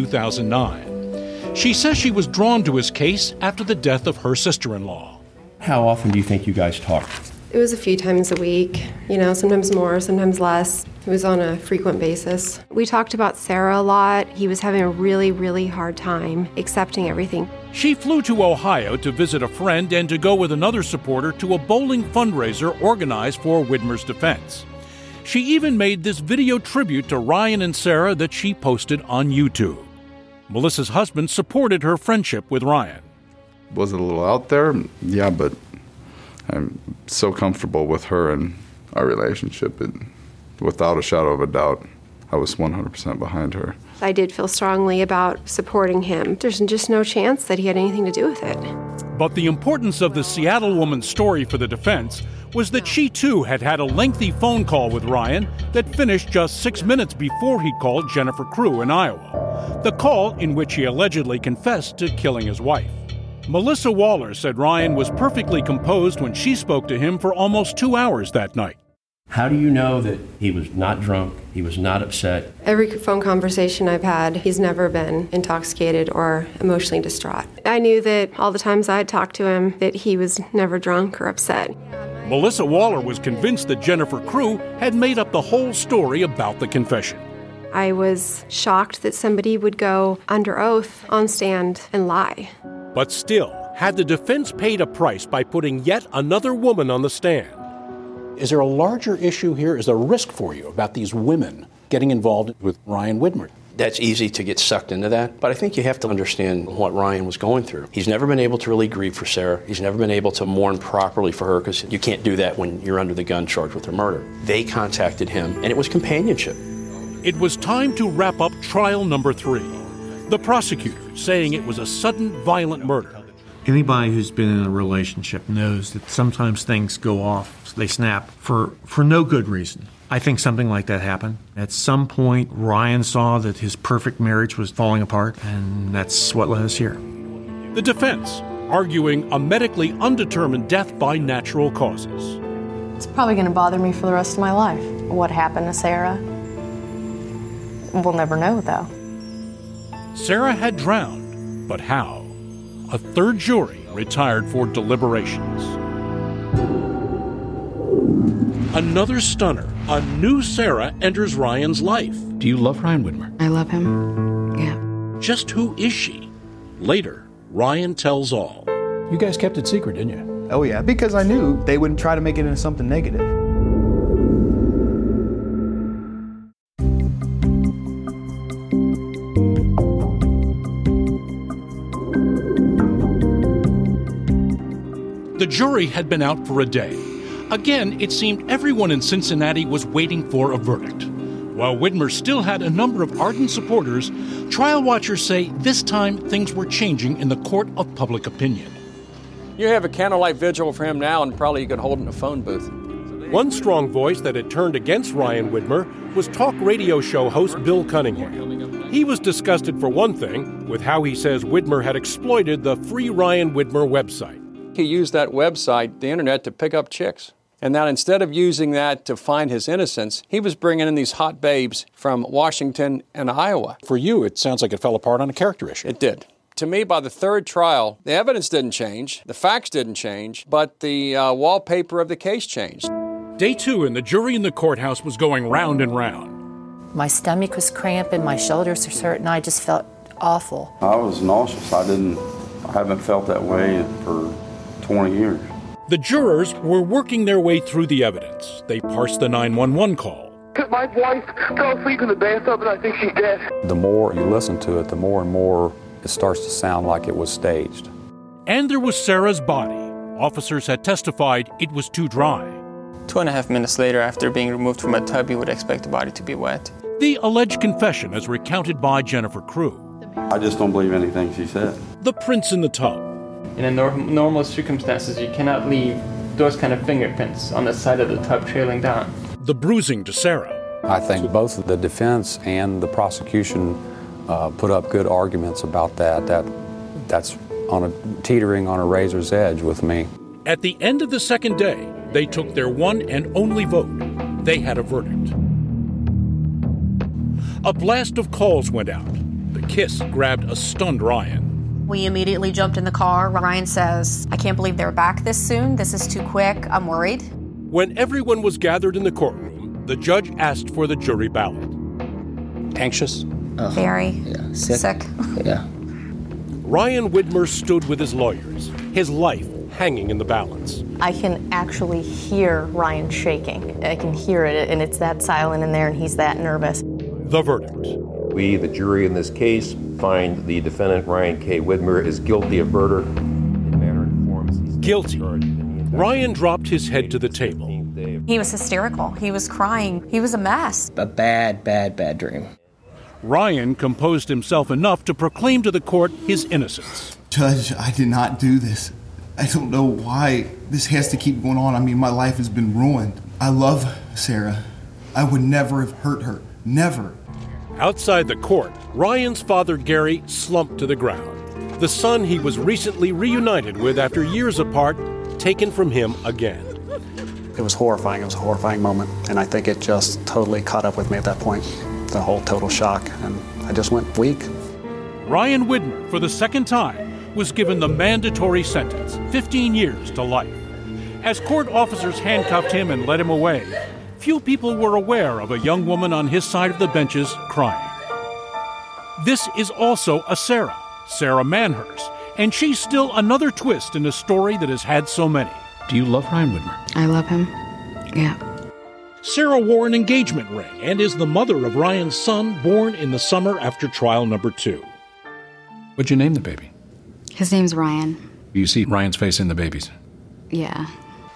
S11: 2009. She says she was drawn to his case after the death of her sister-in-law.
S22: How often do you think you guys talked?
S9: It was a few times a week, sometimes more, sometimes less. It was on a frequent basis. We talked about Sarah a lot. He was having a really, really hard time accepting everything.
S11: She flew to Ohio to visit a friend and to go with another supporter to a bowling fundraiser organized for Widmer's defense. She even made this video tribute to Ryan and Sarah that she posted on YouTube. Melissa's husband supported her friendship with Ryan.
S16: Was it a little out there? Yeah, but I'm so comfortable with her and our relationship. Without a shadow of a doubt, I was 100% behind her.
S9: I did feel strongly about supporting him. There's just no chance that he had anything to do with it.
S11: But the importance of the Seattle woman's story for the defense was that she too had had a lengthy phone call with Ryan that finished just 6 minutes before he called Jennifer Crew in Iowa. The call in which he allegedly confessed to killing his wife. Melissa Waller said Ryan was perfectly composed when she spoke to him for almost 2 hours that night.
S22: How do you know that he was not drunk, he was not upset?
S9: Every phone conversation I've had, he's never been intoxicated or emotionally distraught. I knew that all the times I had talked to him that he was never drunk or upset.
S11: Melissa Waller was convinced that Jennifer Crew had made up the whole story about the confession.
S9: I was shocked that somebody would go under oath on stand and lie.
S11: But still, had the defense paid a price by putting yet another woman on the stand?
S7: Is there a larger issue here? Is there a risk for you about these women getting involved with Ryan Widmer?
S22: That's easy to get sucked into that, but I think you have to understand what Ryan was going through. He's never been able to really grieve for Sarah. He's never been able to mourn properly for her because you can't do that when you're under the gun charged with her murder. They contacted him, and it was companionship.
S11: It was time to wrap up trial number 3. The prosecutor saying it was a sudden, violent murder.
S1: Anybody who's been in a relationship knows that sometimes things go off, they snap, for no good reason. I think something like that happened. At some point, Ryan saw that his perfect marriage was falling apart, and that's what led us here.
S11: The defense arguing a medically undetermined death by natural causes.
S19: It's probably going to bother me for the rest of my life. What happened to Sarah? We'll never know, though.
S11: Sarah had drowned, but how? A third jury retired for deliberations. Another stunner. A new Sarah enters Ryan's life.
S7: Do you love Ryan Widmer?
S17: I love him. Yeah.
S11: Just who is she? Later, Ryan tells all.
S7: You guys kept it secret, didn't you?
S2: Oh, yeah, because I knew they wouldn't try to make it into something negative.
S11: The jury had been out for a day. Again, it seemed everyone in Cincinnati was waiting for a verdict. While Widmer still had a number of ardent supporters, trial watchers say this time things were changing in the court of public opinion.
S18: You have a candlelight vigil for him now, and probably you could hold it in a phone booth.
S11: One strong voice that had turned against Ryan Widmer was talk radio show host Bill Cunningham. He was disgusted, for one thing, with how he says Widmer had exploited the free Ryan Widmer website.
S18: He used that website, the internet, to pick up chicks. And now instead of using that to find his innocence, he was bringing in these hot babes from Washington and Iowa.
S7: For you, it sounds like it fell apart on a character issue.
S18: It did. To me, by the third trial, the evidence didn't change, the facts didn't change, but the wallpaper of the case changed.
S11: Day 2 and the jury in the courthouse was going round and round.
S20: My stomach was cramping, my shoulders were hurting, I just felt awful.
S21: I was nauseous. I haven't felt that way for 20 years.
S11: The jurors were working their way through the evidence. They parsed the 911 call.
S23: My wife fell asleep in the bathtub and I think she's dead.
S26: The more you listen to it, the more and more it starts to sound like it was staged.
S11: And there was Sarah's body. Officers had testified it was too dry.
S12: 2.5 minutes later, after being removed from a tub, you would expect the body to be wet.
S11: The alleged confession as recounted by Jennifer Crew.
S21: I just don't believe anything she said.
S11: The prints in the tub.
S12: In a normal circumstances, you cannot leave those kind of fingerprints on the side of the tub trailing down.
S11: The bruising to Sarah.
S26: I think both the defense and the prosecution put up good arguments about that. That's teetering on a razor's edge with me.
S11: At the end of the second day, they took their one and only vote. They had a verdict. A blast of calls went out. The kiss grabbed a stunned Ryan.
S10: We immediately jumped in the car. Ryan says, I can't believe they're back this soon. This is too quick. I'm worried.
S11: When everyone was gathered in the courtroom, the judge asked for the jury ballot.
S7: Anxious?
S10: Very.
S12: Yeah.
S10: Sick.
S12: Yeah.
S11: Ryan Widmer stood with his lawyers, his life hanging in the balance.
S19: I can actually hear Ryan shaking. I can hear it, and it's that silent in there, and he's that nervous.
S11: The verdict.
S8: We, the jury in this case, find the defendant, Ryan K. Widmer, is guilty of murder in manner and form.
S11: Guilty. Ryan dropped his head to the table.
S10: He was hysterical. He was crying. He was a mess.
S12: A bad dream.
S11: Ryan composed himself enough to proclaim to the court his innocence.
S14: Judge, I did not do this. I don't know why this has to keep going on. I mean, my life has been ruined. I love Sarah. I would never have hurt her. Never.
S11: Outside the court, Ryan's father, Gary, slumped to the ground. The son he was recently reunited with after years apart, taken from him again.
S3: It was horrifying. It was a horrifying moment. And I think it just totally caught up with me at that point. The whole total shock. And I just went weak.
S11: Ryan Widmer, for the second time, was given the mandatory sentence, 15 years to life. As court officers handcuffed him and led him away, few people were aware of a young woman on his side of the benches crying. This is also a Sarah Manhurst, and she's still another twist in a story that has had so many.
S7: Do you love Ryan Widmer?
S17: I love him. Yeah.
S11: Sarah wore an engagement ring and is the mother of Ryan's son, born in the summer after trial number 2.
S7: What'd you name the baby?
S17: His name's Ryan.
S7: You see Ryan's face in the baby's?
S17: Yeah.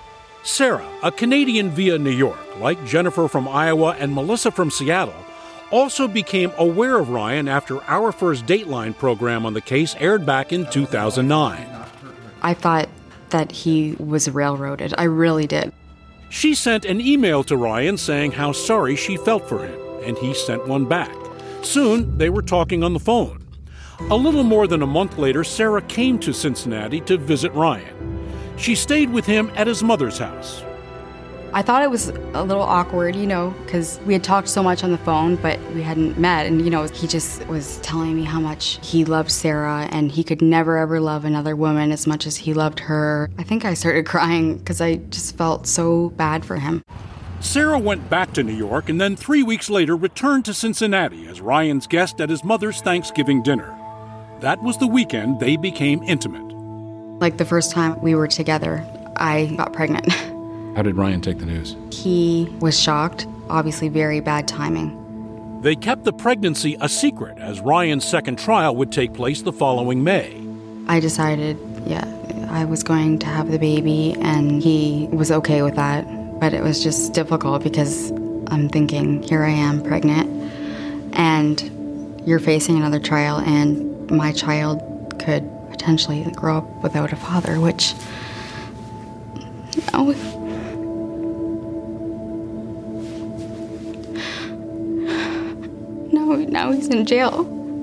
S11: Sarah, a Canadian via New York, like Jennifer from Iowa and Melissa from Seattle, also became aware of Ryan after Our First Dateline program on the case aired back in 2009.
S5: I thought that he was railroaded. I really did.
S11: She sent an email to Ryan saying how sorry she felt for him, and he sent one back. Soon, they were talking on the phone. A little more than a month later, Sarah came to Cincinnati to visit Ryan. She stayed with him at his mother's house.
S5: I thought it was a little awkward, because we had talked so much on the phone, but we hadn't met. And, he just was telling me how much he loved Sarah and he could never, ever love another woman as much as he loved her. I think I started crying because I just felt so bad for him.
S11: Sarah went back to New York and then 3 weeks later returned to Cincinnati as Ryan's guest at his mother's Thanksgiving dinner. That was the weekend they became intimate.
S5: Like the first time we were together, I got pregnant.
S7: How did Ryan take the news?
S5: He was shocked, obviously very bad timing.
S11: They kept the pregnancy a secret as Ryan's second trial would take place the following May.
S5: I decided, I was going to have the baby, and he was okay with that. But it was just difficult because I'm thinking, here I am pregnant, and you're facing another trial, and my child could potentially grow up without a father, which, now he's in jail.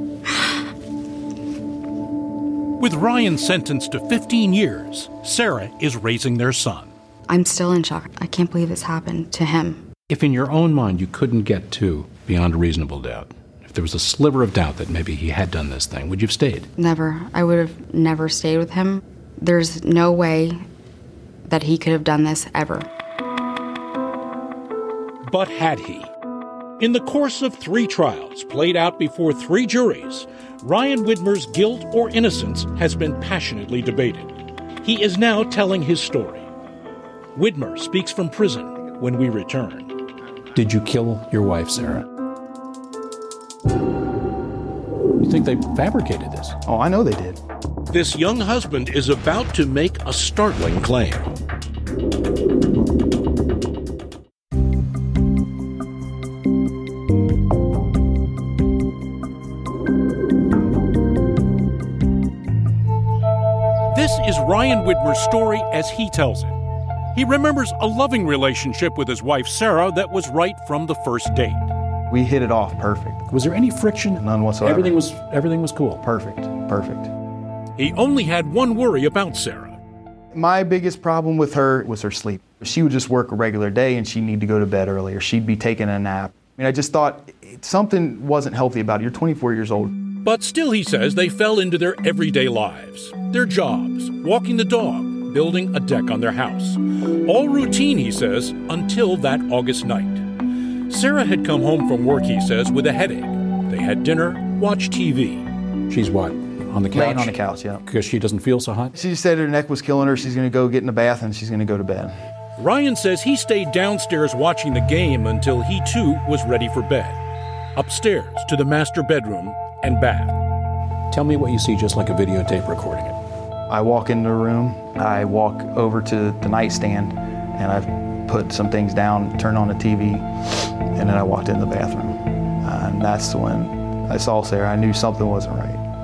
S11: With Ryan sentenced to 15 years, Sarah is raising their son.
S5: I'm still in shock. I can't believe this happened to him.
S7: If in your own mind you couldn't get to beyond a reasonable doubt, if there was a sliver of doubt that maybe he had done this thing, would you have stayed?
S5: Never. I would have never stayed with him. There's no way that he could have done this ever.
S11: But had he? In the course of 3 trials played out before 3 juries, Ryan Widmer's guilt or innocence has been passionately debated. He is now telling his story. Widmer speaks from prison when we return.
S7: Did you kill your wife, Sarah? You think they fabricated this?
S2: Oh, I know they did.
S11: This young husband is about to make a startling claim. This is Ryan Widmer's story as he tells it. He remembers a loving relationship with his wife, Sarah, that was right from the first date.
S2: We hit it off perfect.
S7: Was there any friction?
S2: None whatsoever.
S7: Everything was cool.
S2: Perfect.
S11: He only had one worry about Sarah.
S2: My biggest problem with her was her sleep. She would just work a regular day and she'd need to go to bed earlier. She'd be taking a nap. I just thought something wasn't healthy about it. You're 24 years old.
S11: But still, he says, they fell into their everyday lives, their jobs, walking the dog, building a deck on their house. All routine, he says, until that August night. Sarah had come home from work, he says, with a headache. They had dinner, watched TV.
S7: She's what, on the couch?
S2: Laying on the couch, yeah.
S7: Because she doesn't feel so hot?
S2: She just said her neck was killing her. She's going to go get in the bath and she's going to go to bed.
S11: Ryan says he stayed downstairs watching the game until he, too, was ready for bed. Upstairs to the master bedroom and bath.
S7: Tell me what you see just like a videotape recording it.
S2: I walk in the room, I walk over to the nightstand, and I put some things down, turn on the TV, and then I walked in the bathroom. And that's when I saw Sarah. I knew something wasn't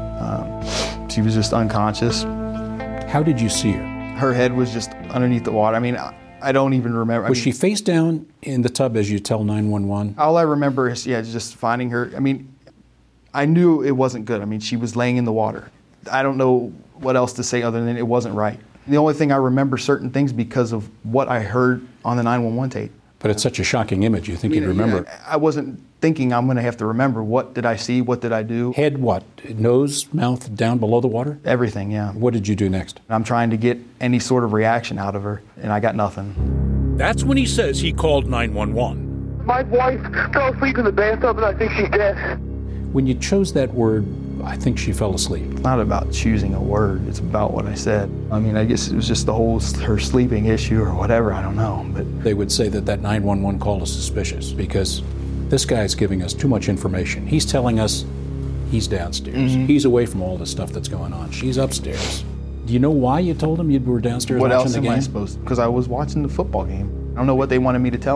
S2: right. She was just unconscious.
S7: How did you see her?
S2: Her head was just underneath the water. I mean, I don't even remember.
S7: Was she face down in the tub as you tell 911?
S2: All I remember is, just finding her. I mean, I knew it wasn't good. I mean, she was laying in the water. I don't know what else to say other than it wasn't right. The only thing I remember certain things because of what I heard on the 911 tape.
S7: But it's such a shocking image, you think you'd remember.
S2: I wasn't thinking I'm going to have to remember. What did I see? What did I do?
S7: Head what? Nose, mouth down below the water?
S2: Everything, yeah.
S7: What did you do next?
S2: I'm trying to get any sort of reaction out of her, and I got nothing.
S11: That's when he says he called 911.
S23: My wife fell asleep in the bathtub, and I think she's dead.
S7: When you chose that word, I think she fell asleep.
S2: It's not about choosing a word. It's about what I said. I mean, I guess it was just the whole her sleeping issue or whatever. I don't know. But
S7: they would say that 911 call is suspicious because this guy's giving us too much information. He's telling us he's downstairs. Mm-hmm. He's away from all the stuff that's going on. She's upstairs. Do you know why you told him you were downstairs watching the game?
S2: What else am I supposed to? Because I was watching the football game. I don't know what they wanted me to tell them.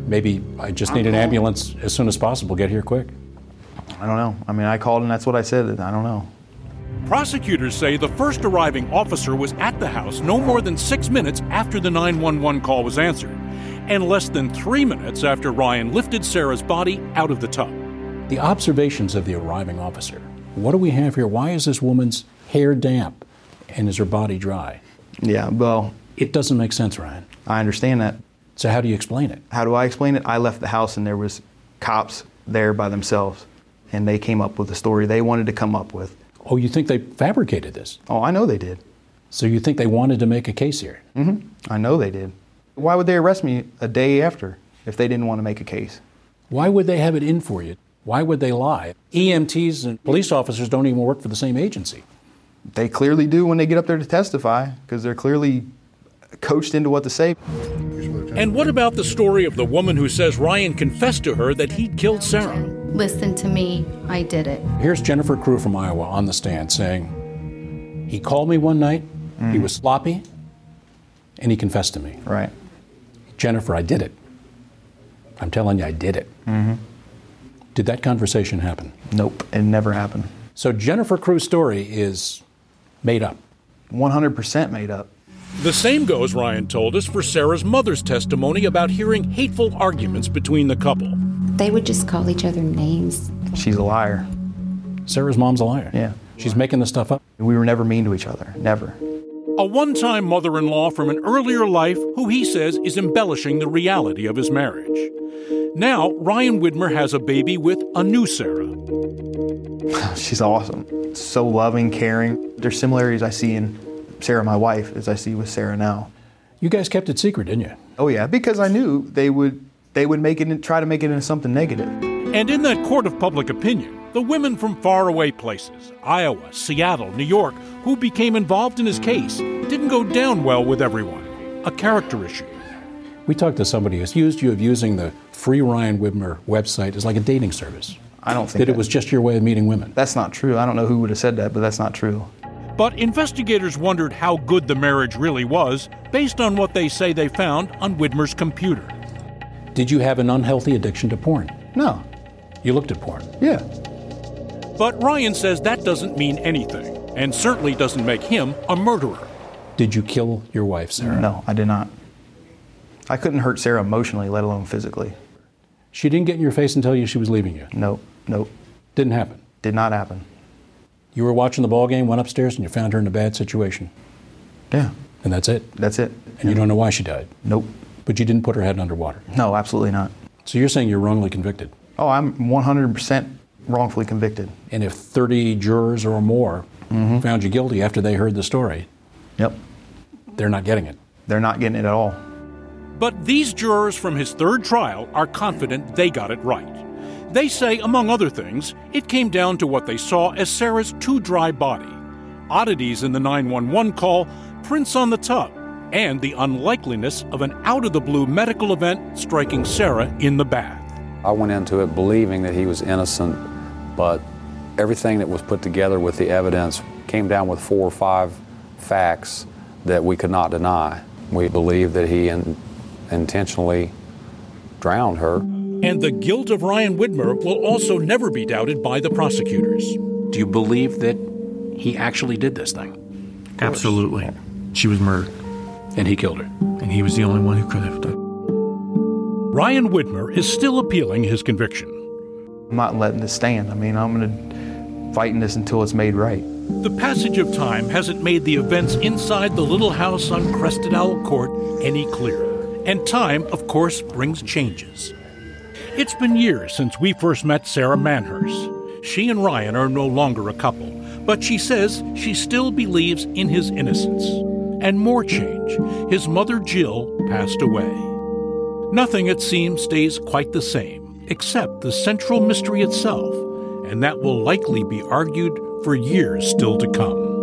S7: Maybe I just need an ambulance as soon as possible. Get here quick.
S2: I don't know. I mean, I called and that's what I said. I don't know.
S11: Prosecutors say the first arriving officer was at the house no more than 6 minutes after the 911 call was answered, and less than 3 minutes after Ryan lifted Sarah's body out of the tub.
S7: The observations of the arriving officer. What do we have here? Why is this woman's hair damp and is her body dry?
S2: Yeah, well...
S7: It doesn't make sense, Ryan.
S2: I understand that.
S7: So how do you explain it?
S2: How do I explain it? I left the house and there was cops there by themselves, and they came up with the story they wanted to come up with.
S7: Oh, you think they fabricated this?
S2: Oh, I know they did.
S7: So you think they wanted to make a case here?
S2: Mm-hmm. I know they did. Why would they arrest me a day after if they didn't want to make a case?
S7: Why would they have it in for you? Why would they lie? EMTs and police officers don't even work for the same agency.
S2: They clearly do when they get up there to testify, because they're clearly coached into what to say.
S11: And what about the story of the woman who says Ryan confessed to her that he'd killed Sarah?
S4: Listen to me, I did it.
S7: Here's Jennifer Crew from Iowa on the stand saying, he called me one night, he was sloppy, and he confessed to me.
S2: Right.
S7: Jennifer, I did it. I'm telling you, I did it.
S2: Mm-hmm.
S7: Did that conversation happen?
S2: Nope, it never happened.
S7: So Jennifer Crew's story is made up.
S2: 100% made up.
S11: The same goes, Ryan told us, for Sarah's mother's testimony about hearing hateful arguments between the couple.
S17: They would just call each other names.
S2: She's a liar.
S7: Sarah's mom's a liar?
S2: Yeah.
S7: She's making this stuff up?
S2: We were never mean to each other, never.
S11: A one-time mother-in-law from an earlier life who he says is embellishing the reality of his marriage. Now, Ryan Widmer has a baby with a new Sarah.
S2: She's awesome. So loving, caring. There's similarities I see in Sarah, my wife, as I see with Sarah now.
S7: You guys kept it secret, didn't you?
S2: Oh yeah, because I knew they would make it, try to make it into something negative.
S11: And in that court of public opinion, the women from faraway places, Iowa, Seattle, New York, who became involved in his case, didn't go down well with everyone. A character issue.
S7: We talked to somebody who's accused you of using the free Ryan Widmer website as like a dating service.
S2: I don't think
S7: that it was just your way of meeting women.
S2: That's not true. I don't know who would have said that, but that's not true.
S11: But investigators wondered how good the marriage really was based on what they say they found on Widmer's computer.
S7: Did you have an unhealthy addiction to porn?
S2: No.
S7: You looked at porn?
S2: Yeah.
S11: But Ryan says that doesn't mean anything, and certainly doesn't make him a murderer.
S7: Did you kill your wife, Sarah?
S2: No, I did not. I couldn't hurt Sarah emotionally, let alone physically.
S7: She didn't get in your face and tell you she was leaving you?
S2: Nope.
S7: Didn't happen?
S2: Did not happen.
S7: You were watching the ball game, went upstairs, and you found her in a bad situation?
S2: Yeah.
S7: And that's it?
S2: That's it.
S7: And you don't know why she died?
S2: Nope.
S7: But you didn't put her head underwater?
S2: No, absolutely not.
S7: So you're saying you're wrongly convicted?
S2: Oh, I'm 100% wrongfully convicted.
S7: And if 30 jurors or more found you guilty after they heard the story,
S2: yep,
S7: they're not getting it?
S2: They're not getting it at all.
S11: But these jurors from his third trial are confident they got it right. They say, among other things, it came down to what they saw as Sarah's too dry body, oddities in the 911 call, prints on the tub, and the unlikeliness of an out-of-the-blue medical event striking Sarah in the bath.
S26: I went into it believing that he was innocent, but everything that was put together with the evidence came down with 4 or 5 facts that we could not deny. We believe that he intentionally drowned her.
S11: And the guilt of Ryan Widmer will also never be doubted by the prosecutors.
S7: Do you believe that he actually did this thing?
S1: Absolutely. She was murdered.
S7: And he killed her.
S1: And he was the only one who could have done it.
S11: Ryan Widmer is still appealing his conviction.
S2: I'm not letting this stand. I mean, I'm going to fight in this until it's made right.
S11: The passage of time hasn't made the events inside the little house on Crested Owl Court any clearer. And time, of course, brings changes. It's been years since we first met Sarah Manhurst. She and Ryan are no longer a couple, but she says she still believes in his innocence. And more change. His mother, Jill, passed away. Nothing, it seems, stays quite the same, except the central mystery itself, and that will likely be argued for years still to come.